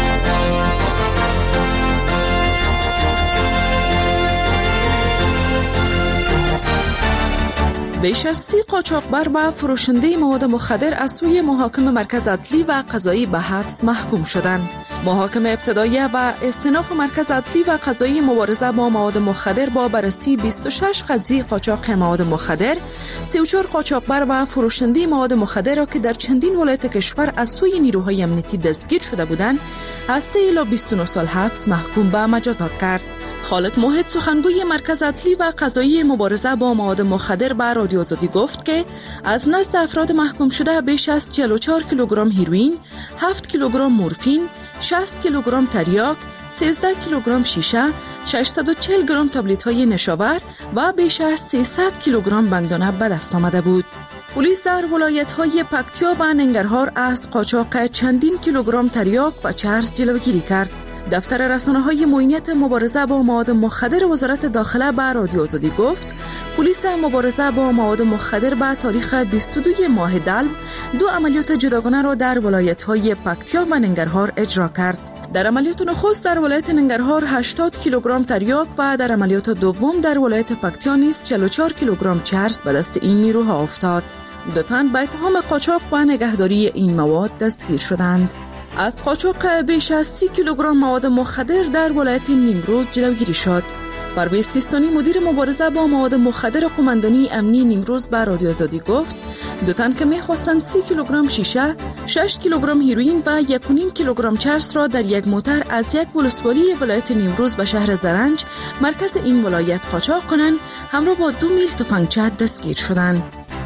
بیش از 30 قاچاقبر و فروشنده مواد مخدر از سوی محاکم مرکز عدلی و قضایی به حبس محکوم شدند. محاکم ابتداییه و استئناف مرکز عدلی و قضایی مبارزه با مواد مخدر با بررسی 26 قضیه قاچاق مواد مخدر، 34 قاچاقبر و فروشنده مواد مخدر را که در چندین ولایت کشور از سوی نیروهای امنیتی دستگیر شده بودند، از 3 الی 29 سال حبس محکوم به مجازات کرد. خالد موحد سخنگوی مرکز عدلی و قضایی مبارزه با مواد مخدر به رادیو آزادی گفت که از نزد افراد محکوم شده بیش از 44 کیلوگرم هیروئین، 7 کیلوگرم مورفین، 60 کیلوگرم تریاک، 13 کیلوگرم شیشه، 640 گرم تابلت‌های نشاور و بیش از 300 کیلوگرم بنگدانه به دست آمده بود. پلیس در ولایت‌های پکتیا و ننگرهار از قاچاق چندین کیلوگرم تریاک و چرس جلوگیری کرد. دفتر رسانه‌های معینیت مبارزه با مواد مخدر وزارت داخله به رادیو آزادی گفت پلیس مبارزه با مواد مخدر به تاریخ 22 ماه دلو 2 عملیات جداگانه را در ولایت‌های پکتیا و ننگرهار اجرا کرد. در عملیات نخست در ولایت ننگرهار 80 کیلوگرم تریاک و در عملیات دوم در ولایت پکتیا نیز 44 کیلوگرم چرس به دست این نیروها افتاد. 2 تن به اتهام قاچاق و نگهداری این مواد دستگیر شدند. از قاچاق بیش از 30 کیلوگرم مواد مخدر در ولایت نیمروز جلوگیری شد. پرویز سیستانی مدیر مبارزه با مواد مخدر قماندانی امنی نیمروز به رادیو آزادی گفت 2 تن که می‌خواستند 30 کیلوگرم شیشه، 6 کیلوگرم هیروئین و 1.5 کیلوگرم چرس را در یک موتر از یک ولسوالی ولایت نیمروز به شهر زرنج مرکز این ولایت قاچاق کنند، همراه با 2 میل تفنگچه دستگیر شدند.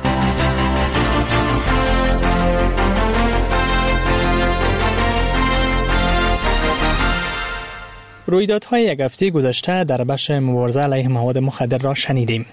رویدادهای یک هفته گذشته در بخش مبارزه علیه مواد مخدر را شنیدیم.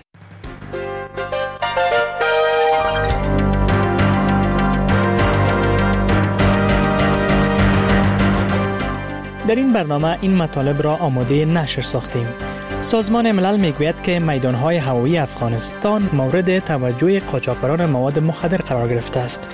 در این برنامه این مطالب را آماده نشر ساختیم. سازمان ملل میگوید که میدانهای هوایی افغانستان مورد توجه قاچاقبران مواد مخدر قرار گرفته است.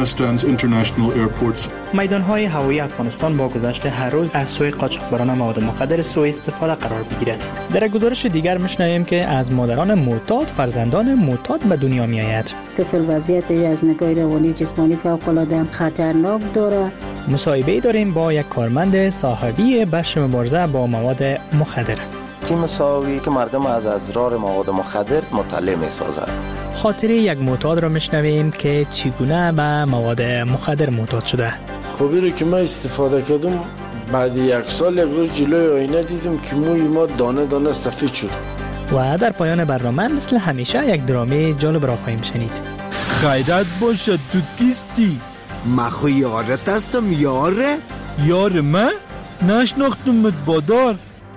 میدانهای هوایی افغانستان با گذشت هر روز از سوی قاچاقبران مواد مخدر سوء استفاده قرار میگیرد. در گزارش دیگر میشنویم که از مادران معتاد فرزندان معتاد به دنیا میآید. طفل وضعیت از نگاه روانی جسمانی فوق العاده خطرناک دارد. مصاحبه داریم با یک کارمند صاحبی بخش مبارزه با مواد مخدر. تیم مساوی که مردم از اسرار مواد مخدر مطلع می‌سازد. خاطره یک معتاد را میشنویم که چگونه به مواد مخدر معتاد شده. خوبی رو که من استفاده کردم بعد 1 سال یک روز جلوی آینه دیدم که موی ما دانه دانه سفید شد. و در پایان برنامه مثل همیشه یک درامه جالب را خواهیم شنید. خیرت باشه، تو کیستی؟ من خو یارت هستم. یاره؟ یار من؟ نشناختمت بادار.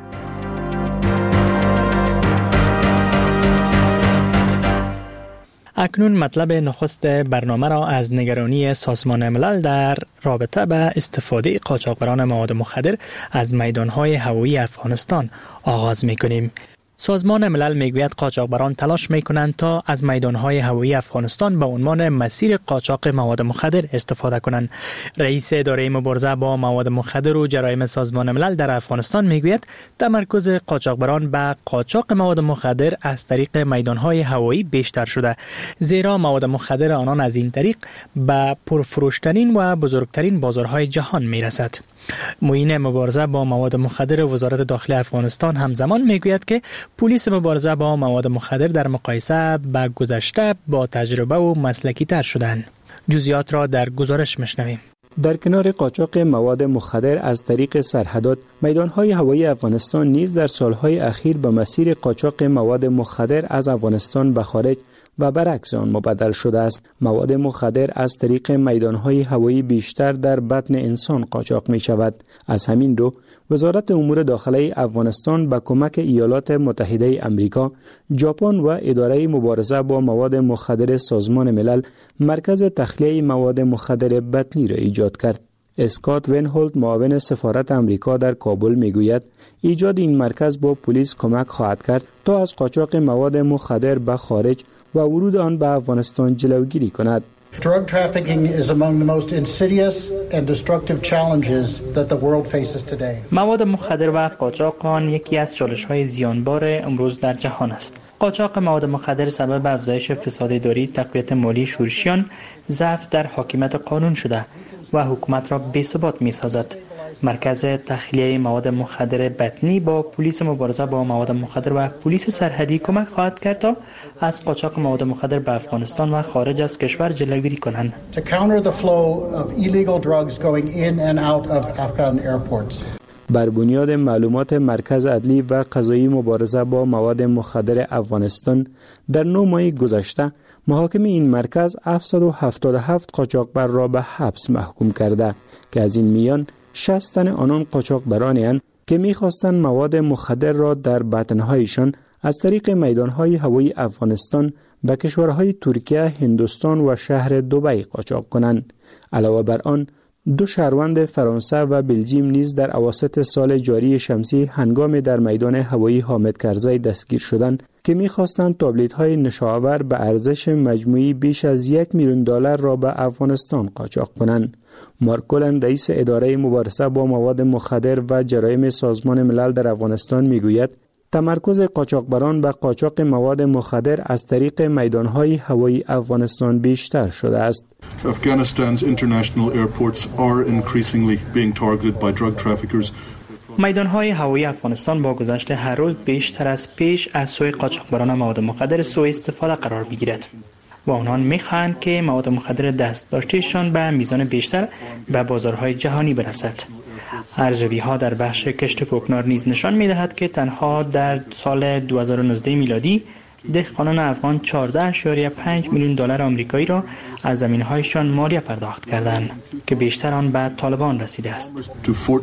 اکنون مطلب نخست برنامه را از نگرانی سازمان ملل در رابطه به استفاده قاچاقبران مواد مخدر از میدانهای هوایی افغانستان آغاز می‌کنیم. سازمان ملل میگوید قاچاقبران تلاش میکنند تا از میدانهای هوایی افغانستان به عنوان مسیر قاچاق مواد مخدر استفاده کنند. رئیس اداره مبارزه با مواد مخدر و جرایم سازمان ملل در افغانستان میگوید تمرکز قاچاقبران به قاچاق مواد مخدر از طریق میدانهای هوایی بیشتر شده، زیرا مواد مخدر آنان از این طریق به پرفروشترین و بزرگترین بازارهای جهان میرسد. معین مبارزه با مواد مخدر وزارت داخلی افغانستان همزمان میگوید که پلیس مبارزه با مواد مخدر در مقایسه با گذشته با تجربه و مسلکی تر شدند. جزئیات را در گزارش میشنویم. در کنار قاچاق مواد مخدر از طریق سرحدات، میدانهای هوایی افغانستان نیز در سالهای اخیر به مسیر قاچاق مواد مخدر از افغانستان به خارج و برعکس آن مبدل شده است. مواد مخدر از طریق میدانهای هوایی بیشتر در بطن انسان قاچاق می شود. از همین رو وزارت امور داخلی افغانستان با کمک ایالات متحده امریکا، ژاپن و اداره مبارزه با مواد مخدر سازمان ملل مرکز تخلیه مواد مخدر بطنی را ایجاد کرد. اسکات وینهولت معاون سفارت امریکا در کابل میگوید ایجاد این مرکز با پلیس کمک خواهد کرد تا از قاچاق مواد مخدر به خارج و ورود آن به افغانستان جلوگیری کند. Drug trafficking is among the most insidious and destructive challenges that the world faces today. مواد مخدر و قاچاق آن یکی از چالش‌های زیانبار امروز در جهان است. قاچاق مواد مخدر سبب افزایش فساد اداری، تقویت مالی شورشیان، ضعف در حاکمیت قانون شده و حکومت را بی‌ثبات می‌سازد. مرکز تخلیه مواد مخدر بطنی با پلیس مبارزه با مواد مخدر و پلیس سرحدی کمک خواهد کرد تا از قاچاق مواد مخدر به افغانستان و خارج از کشور جلوگیری کنند. To counter the flow of illegal drugs going in and out of Afghan airports. بر بنیاد معلومات مرکز عدلی و قضایی مبارزه با مواد مخدر افغانستان در 9 ماه گذشته محاکم این مرکز 777 قاچاقبر را به حبس محکوم کرده که از این میان 60 تن آنان قاچاقبرانی اند که می‌خواستند مواد مخدر را در بطن‌هایشان از طریق میدان‌های هوایی افغانستان به کشورهای ترکیه، هندوستان و شهر دبی قاچاق کنند. علاوه بر آن 2 شهروند فرانسه و بلژیم نیز در اواسط سال جاری شمسی هنگام در میدان هوایی حامد کرزی دستگیر شدند که می‌خواستند تابلت‌های نشاور به ارزش مجموعی بیش از $1,000,000 را به افغانستان قاچاق کنند. مارک کولن رئیس اداره مبارزه با مواد مخدر و جرایم سازمان ملل در افغانستان میگوید تمرکز قاچاقبران به قاچاق مواد مخدر از طریق میدان‌های هوایی افغانستان بیشتر شده است. Afghanistan's international airports are increasingly being targeted by drug traffickers. میدان‌های هوایی افغانستان با گذشت هر روز بیشتر از پیش از سوی قاچاقبران مواد مخدر سوء استفاده قرار بگیرد و آنان می‌خواهند که مواد مخدر دست داشتهشان به میزان بیشتر به بازارهای جهانی برسد. ارزیابی‌ها در بخش کشت کوکنار نیز نشان می‌دهد که تنها در سال 2019 میلادی دهقانان افغان $14.5 میلیون آمریکایی را از زمین‌هایشان مالیه پرداخت کردند که بیشتر آن به طالبان رسیده است.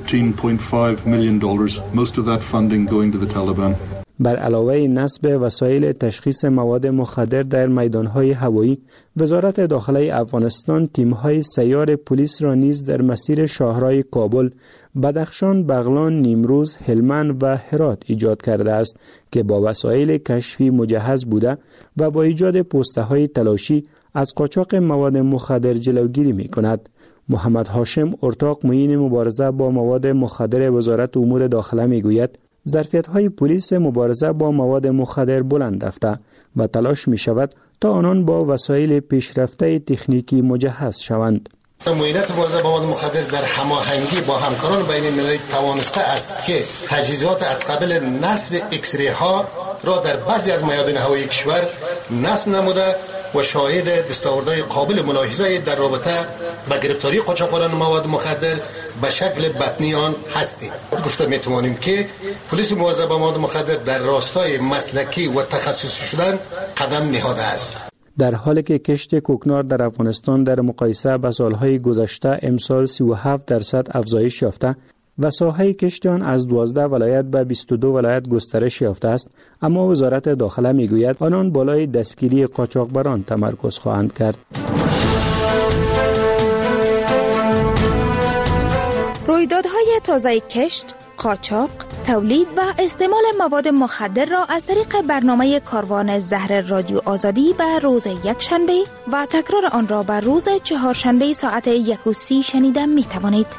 بر علاوه نصب وسایل تشخیص مواد مخدر در میدان‌های هوایی، وزارت داخله افغانستان تیم‌های سیار پلیس را نیز در مسیر شاهرای کابل، بدخشان، بغلان، نیمروز، هلمند و هرات ایجاد کرده است که با وسایل کشفی مجهز بوده و با ایجاد پوسته‌های تلاشی از قاچاق مواد مخدر جلوگیری می‌کند. محمد هاشم ارتاق معین مبارزه با مواد مخدر وزارت امور داخله می‌گوید ظرفیت‌های پلیس مبارزه با مواد مخدر بلند رفته و تلاش می‌شود تا آنان با وسایل پیشرفته تکنیکی مجهز شوند. معاینات مبارزه با مواد مخدر در هماهنگی با همکاران بین المللی توانسته است که تجهیزات از قبل نصب اکسری ها را در بعضی از میادین هوایی کشور نصب نموده و شاهد دستاوردهای قابل ملاحظه در رابطه با گرفتاری قاچاقبران مواد مخدر به شکل بطنی آن هستیم. گفته میتوانیم که پلیس مبارزه با مواد مخدر در راستای مسلکی و تخصصی شدن قدم نهاده است. در حالی که کشت کوکنار در افغانستان در مقایسه با سالهای گذشته امسال 37% افزایش یافته و ساحه کشت آن از 12 ولایت به 22 ولایت گسترش یافته است، اما وزارت داخله میگوید آنان بالای دستگیری قاچاقبران تمرکز خواهند کرد. رویدادهای تازه کشت، قاچاق، تولید و استعمال مواد مخدر را از طریق برنامه کاروان زهر رادیو آزادی به روز یکشنبه و تکرار آن را به روز چهارشنبه ساعت 1:30 شنیده می توانید.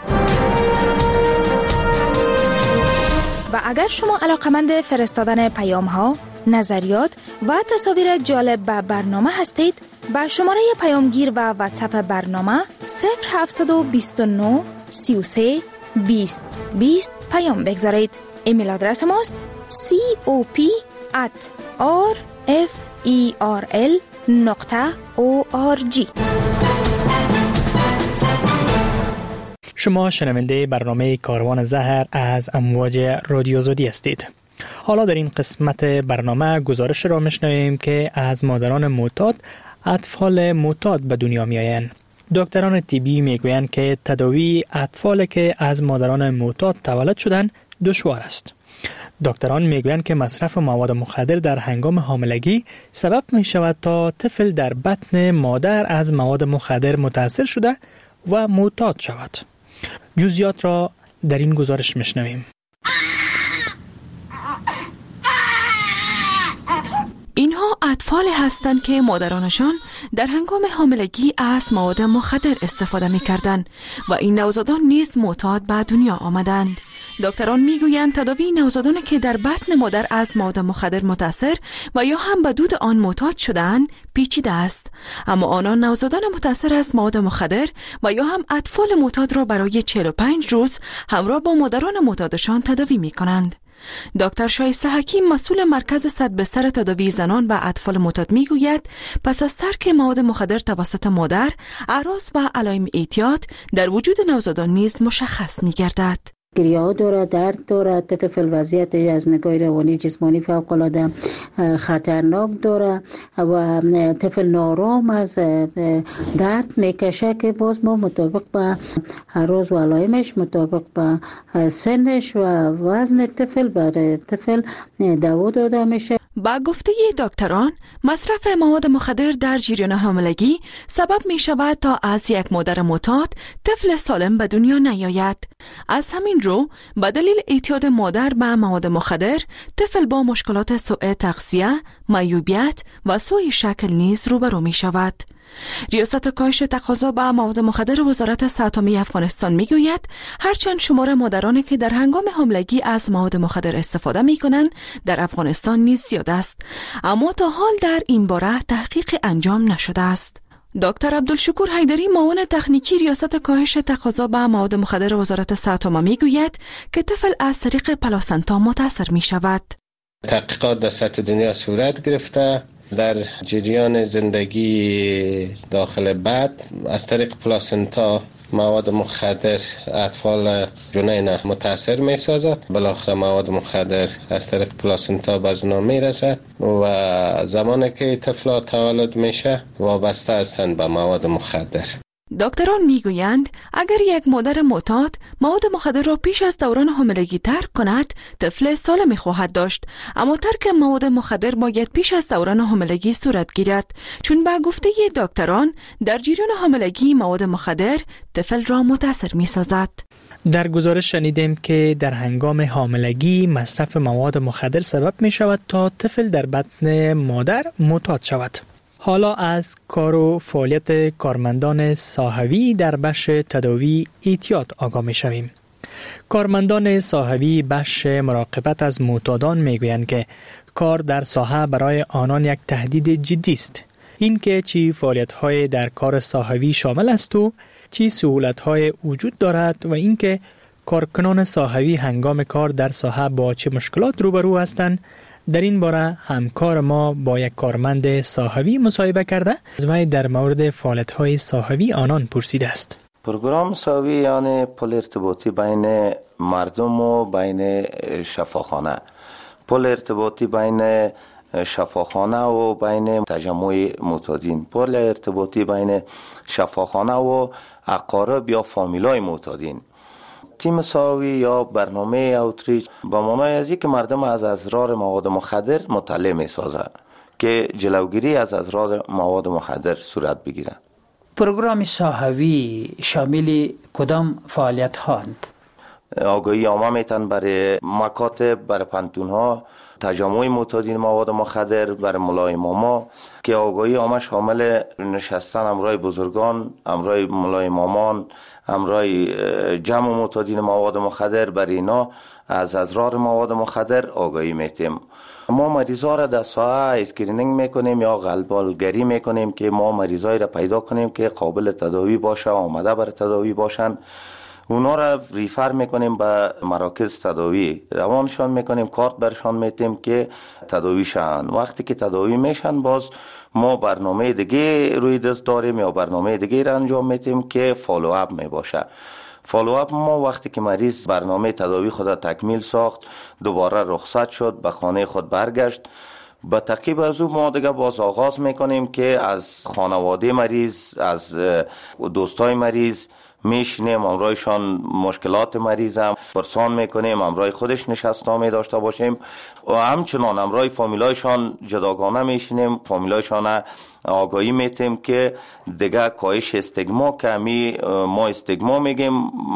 و اگر شما علاقمند فرستادن پیام ها، نظریات و تصاویر جالب به برنامه هستید، با شماره پیامگیر و واتساپ برنامه 0729 33 20 20 پیام بگذارید. ایمیل آدرس ماست cop@referl.org. شما شنونده برنامه کاروان زهر از امواج رادیو آزادی هستید. حالا در این قسمت برنامه گزارش را میشنویم که از مادران معتاد اطفال معتاد به دنیا میآیند. دکتران طبی میگویند که تداوی اطفالی که از مادران معتاد تولد شدند دشوار است. دکتران میگویند که مصرف مواد مخدر در هنگام حاملگی سبب می شود تا طفل در بطن مادر از مواد مخدر متاثر شده و معتاد شود. جزئیات را در این گزارش میشنویم. اینها اطفالی هستند که مادرانشان در هنگام حاملگی از مواد مخدر استفاده می‌کردند و این نوزادان نیز معتاد به دنیا آمدند. دکتران میگویند تداوی نوزادانی که در بطن مادر از مواد مخدر متاثر و یا هم به دود آن معتاد شدند پیچیده است، اما آنان نوزادان متاثر از مواد مخدر و یا هم اطفال معتاد را برای 45 روز همراه با مادران معتادشان تداوی می‌کنند. دکتر شایسته حکیم مسئول مرکز 100 بستر تداوی زنان و اطفال معتاد میگوید پس از ترک مواد مخدر توسط مادر، اعراض و علائم اعتیاد در وجود نوزادان نیز مشخص می‌گردد. گریه داره، درد داره، طفل وضعیت از نگاه روانی جسمانی فوق العاده خطرناک داره و طفل نارام از درد میکشه که باز ما مطابق به اعراض و علائمش، مطابق به سنش و وزن طفل برای طفل دوا داده میشه. با گفته دکتران، مصرف مواد مخدر در جریان حاملگی سبب می شود تا از یک مادر معتاد طفل سالم به دنیا نیاید. از همین رو به دلیل اعتیاد مادر به مواد مخدر، طفل با مشکلات سوء تغذیه، معیوبیت و سوء شکل نیز روبرو می شود. ریاست کاهش تقاضا به مواد مخدر وزارت صحت عامه افغانستان میگوید هرچند شمار مادرانی که در هنگام حاملگی از مواد مخدر استفاده میکنند در افغانستان نیز زیاد است، اما تا حال در این باره تحقیق انجام نشده است. دکتر عبدالشکور حیدری، معاون تکنیکی ریاست کاهش تقاضا به مواد مخدر وزارت صحت عامه میگوید که طفل از طریق پلاسنتا متاثر می شود. تحقیقات در سطح دنیا صورت گرفته، در جریان زندگی داخل بد از طریق پلاسنتا مواد مخدر اطفال جنین متاثر می سازد. بالاخره مواد مخدر از طریق پلاسنتا به زنا می رسد و زمانی که طفلات تولد میشه وابسته هستند به مواد مخدر. دکتران میگویند اگر یک مادر معتاد مواد مخدر را پیش از دوران حاملگی ترک کند، طفل سالمی خواهد داشت، اما ترک مواد مخدر باید پیش از دوران حاملگی صورت گیرد، چون به گفته دکتران در جریان حاملگی مواد مخدر طفل را متاثر می سازد. در گزارش شنیدیم که در هنگام حاملگی مصرف مواد مخدر سبب می شود تا طفل در بطن مادر معتاد شود. حالا از کار و فعالیت کارمندان ساحوی در بخش تداوی اعتیاد آگاه می شویم. کارمندان ساحوی بخش مراقبت از معتادان می گویند که کار در ساحه برای آنان یک تهدید جدی است. این که چی فعالیت‌های در کار ساحوی شامل است و چی سهولت‌های وجود دارد و اینکه کارکنان ساحوی هنگام کار در ساحه با چه مشکلات روبرو هستند. در این باره همکار ما با یک کارمند ساحوی مصاحبه کرده و در مورد فعالیت‌های ساحوی آنان پرسیده است. پروگرام ساحوی یعنی پل ارتباطی بین مردم و بین شفاخانه، پل ارتباطی بین شفاخانه و بین تجمع معتادین، پل ارتباطی بین شفاخانه و اقارب یا فامیلای معتادین. تیم ساحوی یا برنامه اوتریچ با معنای از که مردم از اضرار مواد مخدر مطلع می سازه که جلوگیری از اضرار مواد مخدر صورت بگیره. پروگرام ساحوی شامل کدام فعالیت هاند؟ آگاهی عامه میتن برای مکاتب، برای پانتون‌ها، تجمع معتادین مواد مخدر، برای ملای ماما که آگاهی عامه شامل نشستن همراه بزرگان، همراه ملای مامان، همراه جمع معتادین مواد مخدر، برای اینا از اضرار مواد مخدر آگاهی میتیم. ما مریضا را در ساحه اسکرینینگ میکنیم یا غلبالگری میکنیم که ما مریضای را پیدا کنیم که قابل تداوی باشه، آماده برای تداوی باشن. اونا را ریفر میکنیم به مراکز تداوی، روانشان میکنیم، کارت برشان میتیم که تداوی شن. وقتی که تداوی میشن باز ما برنامه دیگه روی دست داریم یا برنامه دیگه را انجام میتیم که فالو اپ میباشه. فالو اپ ما وقتی که مریض برنامه تداوی خود تکمیل ساخت، دوباره رخصت شد، به خانه خود برگشت، به تعقیب از او ما دیگه باز آغاز میکنیم که از خانواده مریض، از دوستای مریض میشینیم، امرایشان مشکلات مریض هم پرسان میکنیم، امرای خودش نشستنامه داشته باشیم و همچنان امرای فامیلایشان جداگانه میشینیم، فامیلایشان آگاهی میتیم که دیگه کاهش استگما که ما استگما میگیم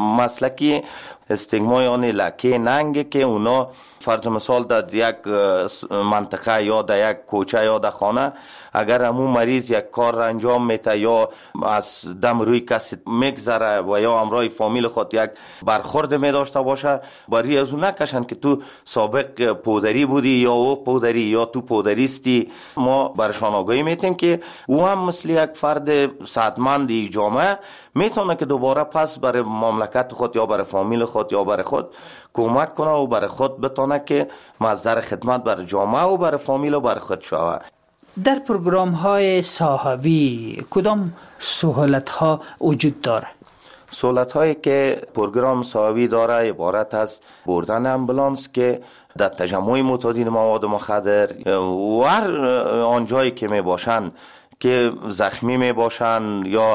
مسلکی، استگما یعنی لکه ننگ که اونا فرض مثال در یک منطقه یا در یک کوچه یا در خانه اگر همون مریض یک کار را انجام میته یا از دم روی کسی میگذره و یا همراه فامیل خود یک برخورد میداشته باشه، بری از اون نکشن که تو سابق پودری بودی یا او پودری یا تو پودریستی. ما برشان آگاهی میتیم که او هم مثل یک فرد صحتمند جامعه میتونه که دوباره پس برای مملکت خود یا برای فامیل خود یا برای خود کمک کنه و برای خود بتونه که مصدر خدمت برای جامعه و برای فامیل و برای خود شوه. در پروگرام های ساحوی کدام سهولت ها وجود داره؟ سهولت هایی که پروگرام ساحوی داره عبارت از بردن امبولانس که در تجمع معتادین مواد مخدر و هر آنجایی که می باشن که زخمی می باشن یا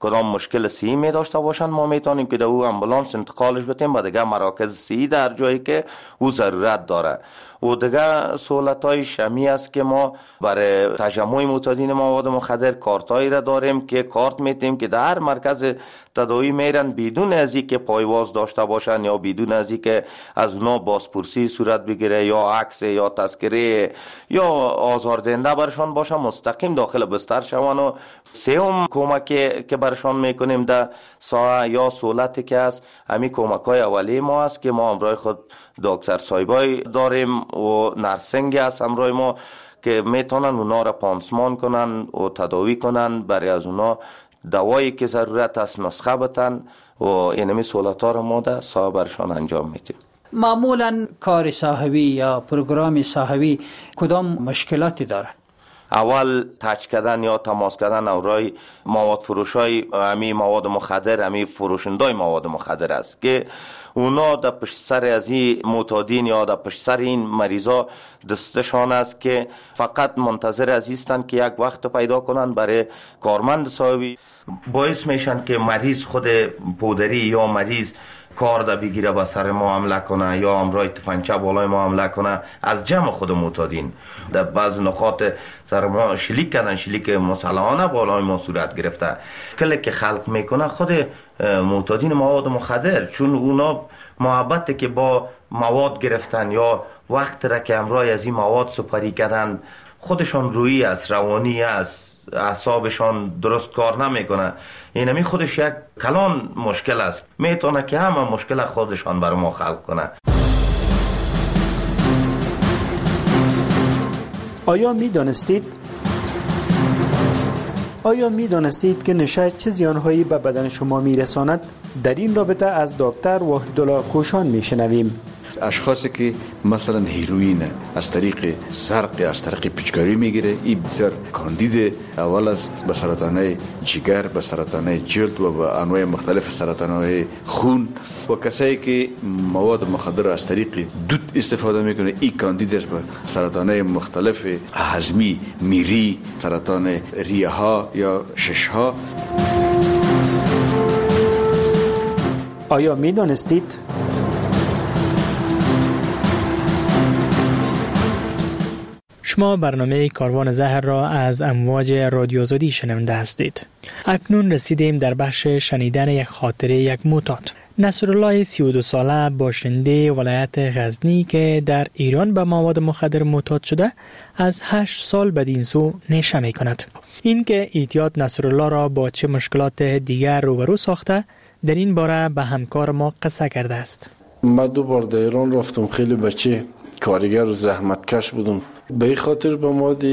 کدام مشکل صحی می داشته باشند ما میتونیم که در او امبولانس انتقالش بتیم به دیگه مراکز صحی در جایی که او ضرورت داره. و دیگه سهولت‌های شمی است که ما برای تجمع معتادین مواد مخدر کارتایی را داریم که کارت میتیم که در هر مرکز تداوی میرن بدون از اینکه پایواز داشته باشن یا بدون از اینکه از اونا بازپرسی صورت بگیره یا عکس یا تذکره یا آزاردهنده برشان باشه، مستقیم داخل بستر شون. و سوم کمک که برشان میکنیم در ساعه یا سهولتی که است همین کمک‌های اولیه ما است که ما همراه خود دکتر صاحبای داریم و نرسنگ است همراه ما که میتونن اونا را پانسمان کنن و تداوی کنن، برای از اونا دوایی که ضرورت است نسخه بتن و اینمی سهولت‌ها را ما در ساعه برشان انجام میدیم. معمولا کار صاحبی یا پروگرام صاحبی کدام مشکلاتی داره؟ اول تچ کردن یا تماس کردن اورای مواد فروشای همی مواد مخدر، همی فروشندای مواد مخدر است که اونا در پشت سر از این معتادین یا در پشت سر این مریضا دستشان است که فقط منتظر از ایستن که یک وقت پیدا کنن برای کارمند صاحبی. باعث میشن که مریض خود پودری یا مریض کار دا بگیره با سر ما حمله کنه یا امرای تفنگچه بالای ما حمله کنه از جمع خود معتادین. در بعض نقاط سر ما شلیک کردن، شلیک مسلحانه بالای ما صورت گرفته. کلی که خلق میکنه خود معتادین مواد مخدر، چون اونا محبت که با مواد گرفتن یا وقت را که امرای از این مواد سپری کردن خودشان روی از روانی است، اعصابشان درست کار نمیکنه. اینمی خودش یک کلان مشکل است، میتونه که همه مشکل خودشان بر ما خلق کنه. آیا میدانستید که نشه چه زیانهایی به بدن شما میرساند؟ در این رابطه از دکتر وحیدالله کوشان میشنویم. اشخاصی که مثلا هیروئین از طریق زرق از طریق پیچکاری میگیره، این بسیار کاندید اول از به سرطانهای جگر، به سرطانهای جلد و به انواع مختلف سرطانهای خون. و کسایی که مواد مخدر از طریق دود استفاده میکنه، این کاندید است به سرطانهای مختلف هضمی، میری، سرطان ریه ها یا شش ها. آیا میدانستید؟ شما برنامه کاروان زهر را از امواج رادیو آزادی شنونده هستید. اکنون رسیدیم در بخش شنیدن یک خاطره یک معتاد. نصرالله 32 ساله باشنده ولایت غزنی که در ایران به مواد مخدر معتاد شده از 8 سال بدین سو نشه می کند. این که اعتیاد نصرالله را با چه مشکلات دیگر روبرو ساخته در این باره به همکار ما قصه کرده است. من 2 بار در ایران رفتم، خیلی بچه کارگر و زحمتکش بودم. به این خاطر به مواد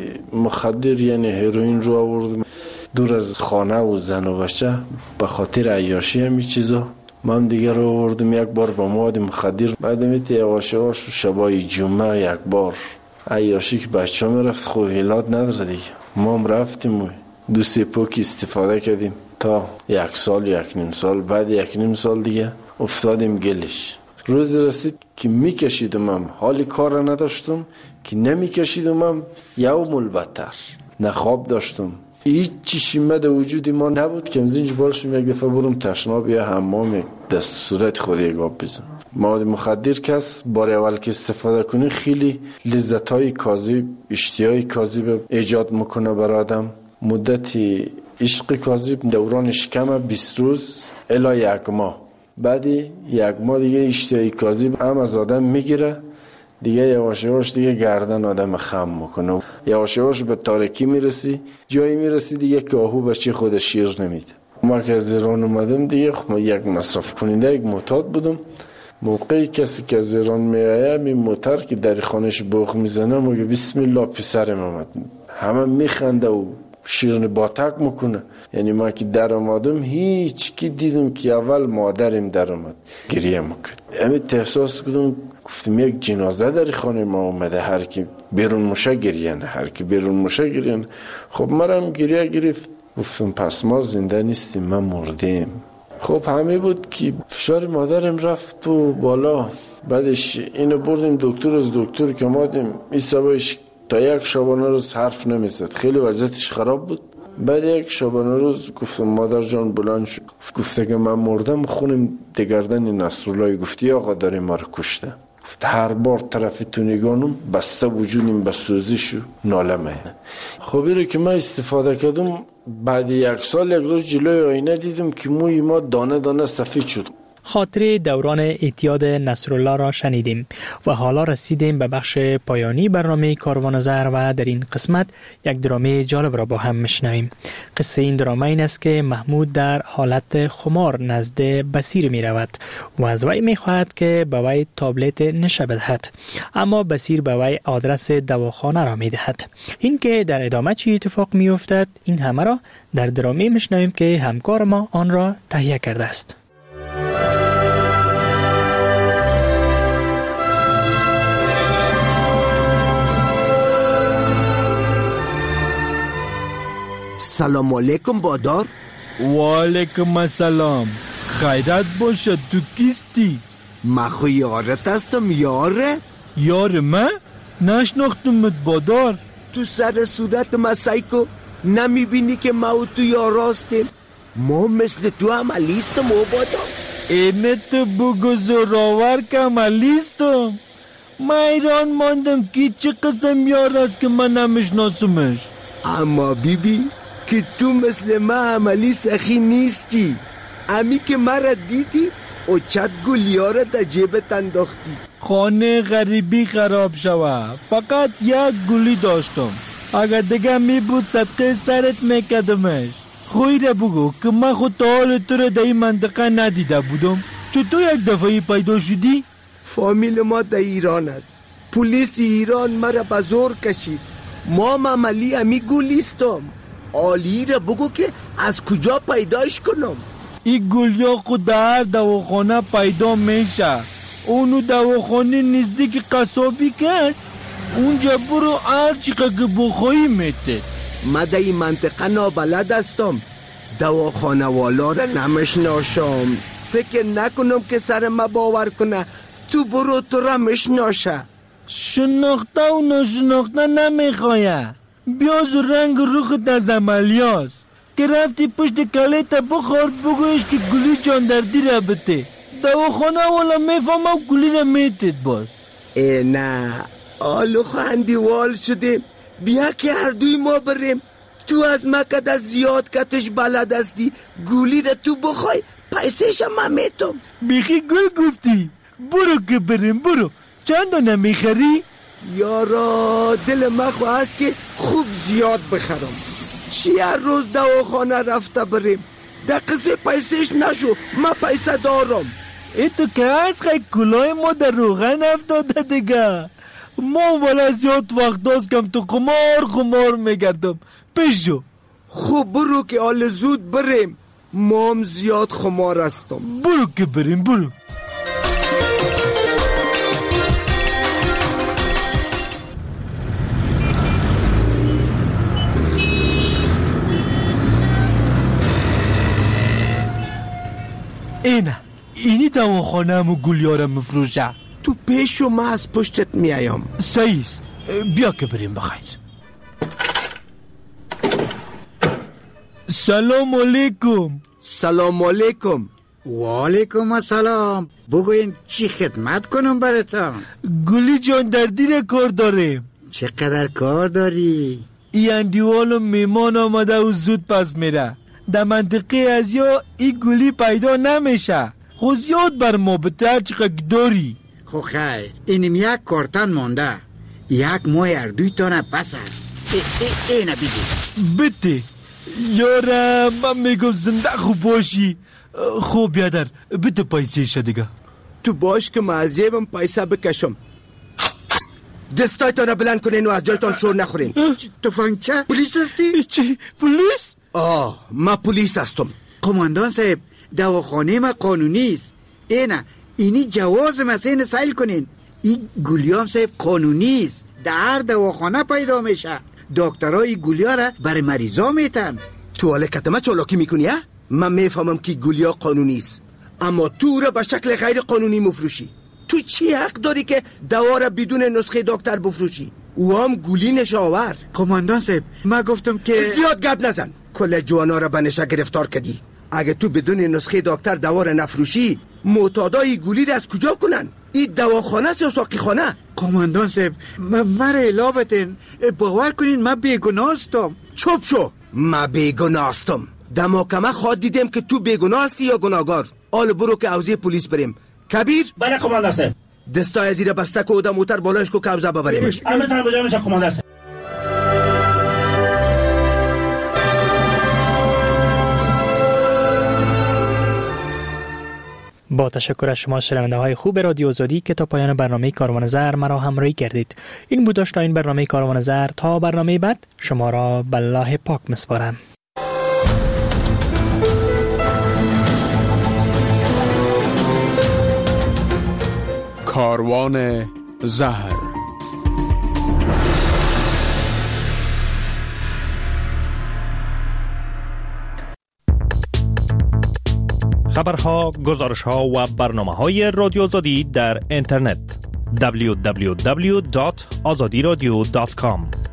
مخدر یعنی هیروئین رو آوردم دور از خانه و زن و بچه، به خاطر عیاشی همین چیزا. من دیگه رو آوردم یک بار به مواد مخدر، بعد میتی یواش شبای جمعه یک بار عیاشی که بچه ها میرفت خوب هیلات نداره دیگه. ما هم رفتیم و 2-3 پوک استفاده کردیم تا 1 سال 1.5 سال. بعد 1.5 سال دیگه افتادیم گلش. روز رسید که میکشیدم هم حالی کار را نداشتم، که نمیکشیدم هم یوم البتر نه خواب داشتم، هیچ چیزی در وجود ما نبود که زنج بالشم یک دفعه برم تشناب یا حمام دست صورت خود یک آب بزنم. مواد مخدر کس بار اول که استفاده کنی خیلی لذت‌های کاذب، اشتیاقی کاذب ایجاد میکنه بر آدم. مدتی عشق کاذب دورانش کمه 20 روز الی 1 ماه. بعدی 1 ماه دیگه اشتیاقی کاذب هم از آدم میگیره دیگه، یواش یواش دیگه گردن آدم خم میکنه، یواش یواش به تارکی میرسی، جایی میرسی دیگه که آهو بچه خود شیر نمیده. ما که از ایران اومدم دیگه خب یک مصرف کننده، یک معتاد بودم. موقعی کسی که از ایران میایه می موتر که در خانش بوق میزنه میگه بسم الله پسرم اومد، همه میخنده و شیرین باتک میکنه. یعنی ما که در آمدم هیچ کی دیدم که اول مادرم در آمد گریه میکرد. همین احساس کردم، گفتم یک جنازه در خانه ما اومده، هر کی بیرون موشه گریه نه، هر کی بیرون موشه گریه نه. خب مرم گریه گرفت، گفتم پس ما زنده نیستیم، ما مردیم. خب همه بود که فشار مادرم رفت و بالا. بعدش اینو بردیم دکتر، از دکتر که مادیم این سبایش تا 1 شبانه روز حرف نمیزد، خیلی وضعیتش خراب بود. بعد یک شبانه روز گفتم مادر جان بلند شد، گفته که من مردم خونم دگردن نصرالله. گفتی آقا داری ما رو کشته. گفت هر بار طرف تو نگانم بسته وجودیم به سوزش و نالمه. خب اینو که من استفاده کردم، بعد یک سال یک روز جلوی آینه دیدم که موی ما دانه دانه سفید شد. خاطره دوران اعتیاد نصرالله را شنیدیم و حالا رسیدیم به بخش پایانی برنامه کاروان زر و در این قسمت یک درامه جالب را با هم میشنویم. قصه این درامه این است که محمود در حالت خمار نزد بصیر می رود و از وی می خواهد که به وی تابلت نشه بدهد، اما بصیر به وی آدرس دواخانه را می دهد. این که در ادامه چی اتفاق می افتد، این همه را در درامه میشنویم که همکار ما آن را تهیه کرده است. سلام علیکم بادار. و علیکم السلام. خیرت باشد. تو کیستی؟ من خو یارت هستم. یارت؟ یار من؟ نشناختمت بادار. تو سر صورت ما سایکو نمیبینی که ما و تو یاراستیم؟ ما مثل تو عملیستم و بادار. اینت بگو زراور که عملیستم. من ایران ماندم که چه قسم یار است که من نمیشناسمش. اما بیبی که تو مثل ما عملی سخی نیستی. امی که مرا دیدی و چت گلیاره در جیبت انداختی. خانه غریبی خراب شوه، فقط یک گلی داشتم. اگر دیگه می بود صدقه سرت میکدمش. خوی را بگو که من خود تا حال تو را در این منطقه ندیده بودم. چطور یک دفعه پیدا شدی؟ فامیل ما در ایران است. پلیس ایران مرا به زور کشید. ما عملی امی گلیستم. آلی را بگو که از کجا پیداش کنم. این گلیا خود در هر دواخانه پیدا میشه. اونو دواخانه نزدیک قصابی که است. اونجا برو هر چیقه که بخواهی میته. من در این منطقه نابلد هستم. دواخانه والا را نمشناشم. فکر نکنم که سر ما باور کنه. تو برو تو را مشناشه. شناخته و نشناخته نمیخواه. بیاز و رنگ روخت از عملیاست که رفتی پشت کلیت بخور بگویش که گلی جاندردی را بته. دواخانه والا میفهمم گلی را میتید باز. نه آلو خندیوال شده. بیا که هر دوی ما بریم. تو از مکت از زیاد کتش بلد هستی. گلی را تو بخوای پیسش ما میتم. بیخی گل گفتی. برو که بریم برو. چند دانه میخری؟ یارا دل من خواست که خوب زیاد بخرم. چی هر روز دواخانه رفته بریم. دقیقه پیسش نشو. من پیسه دارم. ای تو که از خیلی کلای ما در روغن افتاده دیگه. ما والا زیاد وقت داست کم تو خمار میگردم. پیشو خوب برو که آل زود بریم. مام زیاد خمار هستم. برو که بریم برو. اینی دواخانه همو گلیارم مفروشه. تو پیشو ما از پشتت میایم. سعیست بیا که بریم بخیر. سلام علیکم. سلام علیکم. و علیکم السلام. بگوین چی خدمت کنم براتون؟ گلی جاندردی را کار داریم. چقدر کار داری؟ این اندیوال میمان آمده و زود پس میره. در منطقه از یا این گلی پیدا نمیشه. خود زیاد بر ما بتر چقدر داری. خو خیر اینم یک کارتن مانده. یک ماه اردوی تانه پس است. اینه بیدی بده یارم. من میگم زنده خوب باشی. خوب بیادر بده پیسه شدگه. تو باش که من از جیبم پیسه بکشم. دستایتان را بلند کنین و از جایتان شور نخورین. تفنگچه؟ پولیس هستی؟ چی؟ پولیس؟ من پولیس هستم. قماندان صاحب دواخانه ما قانونی است. اینی جواز مسین سیل کنین. این گلیام صاحب قانونی است. در هر دواخانه پیدا میشه. دکترای گلیا را برای مریضا میتن. تو حالا کتمه چالاکی میکنی؟ من میفهمم که گلیا قانونی است، اما تو را به شکل غیر قانونی مفروشی. تو چی حق داری که دوا را بدون نسخه دکتر بفروشی؟ او هم گلی نشاور. قماندان صاحب من گفتم که زیاد گپ نزن. کل جوانا را به نشه گرفتار کردی. اگه تو بدون نسخه دکتر دوا را نفروشی، معتادای گولی را از کجا کنن؟ این دواخانه است یا ساقی خانه؟ قماندان صاحب مرا الا بتین، باور کنین من بیگناه هستم. چوب شو، من بیگناه هستم. در محکمه خواد دیدم که تو بیگناه هستی یا گناهگار. آل برو که اوزی پلیس بریم. کبیر؟ بله قماندان صاحب. دستای زیر بسته که او در موتر بالایش که اوزه ببریمش. امتان بجانش قماندان صاحب. با تشکر از شما شنونده های خوب رادیو آزادی که تا پایان برنامه کاروان زر مرا همراهی کردید. این بود تا این برنامه کاروان زر. تا برنامه بعد شما را به الله پاک میسپارم. کاروان زهر. خبرها، گزارشها و برنامه‌های رادیو آزادی در اینترنت www.azadiradio.com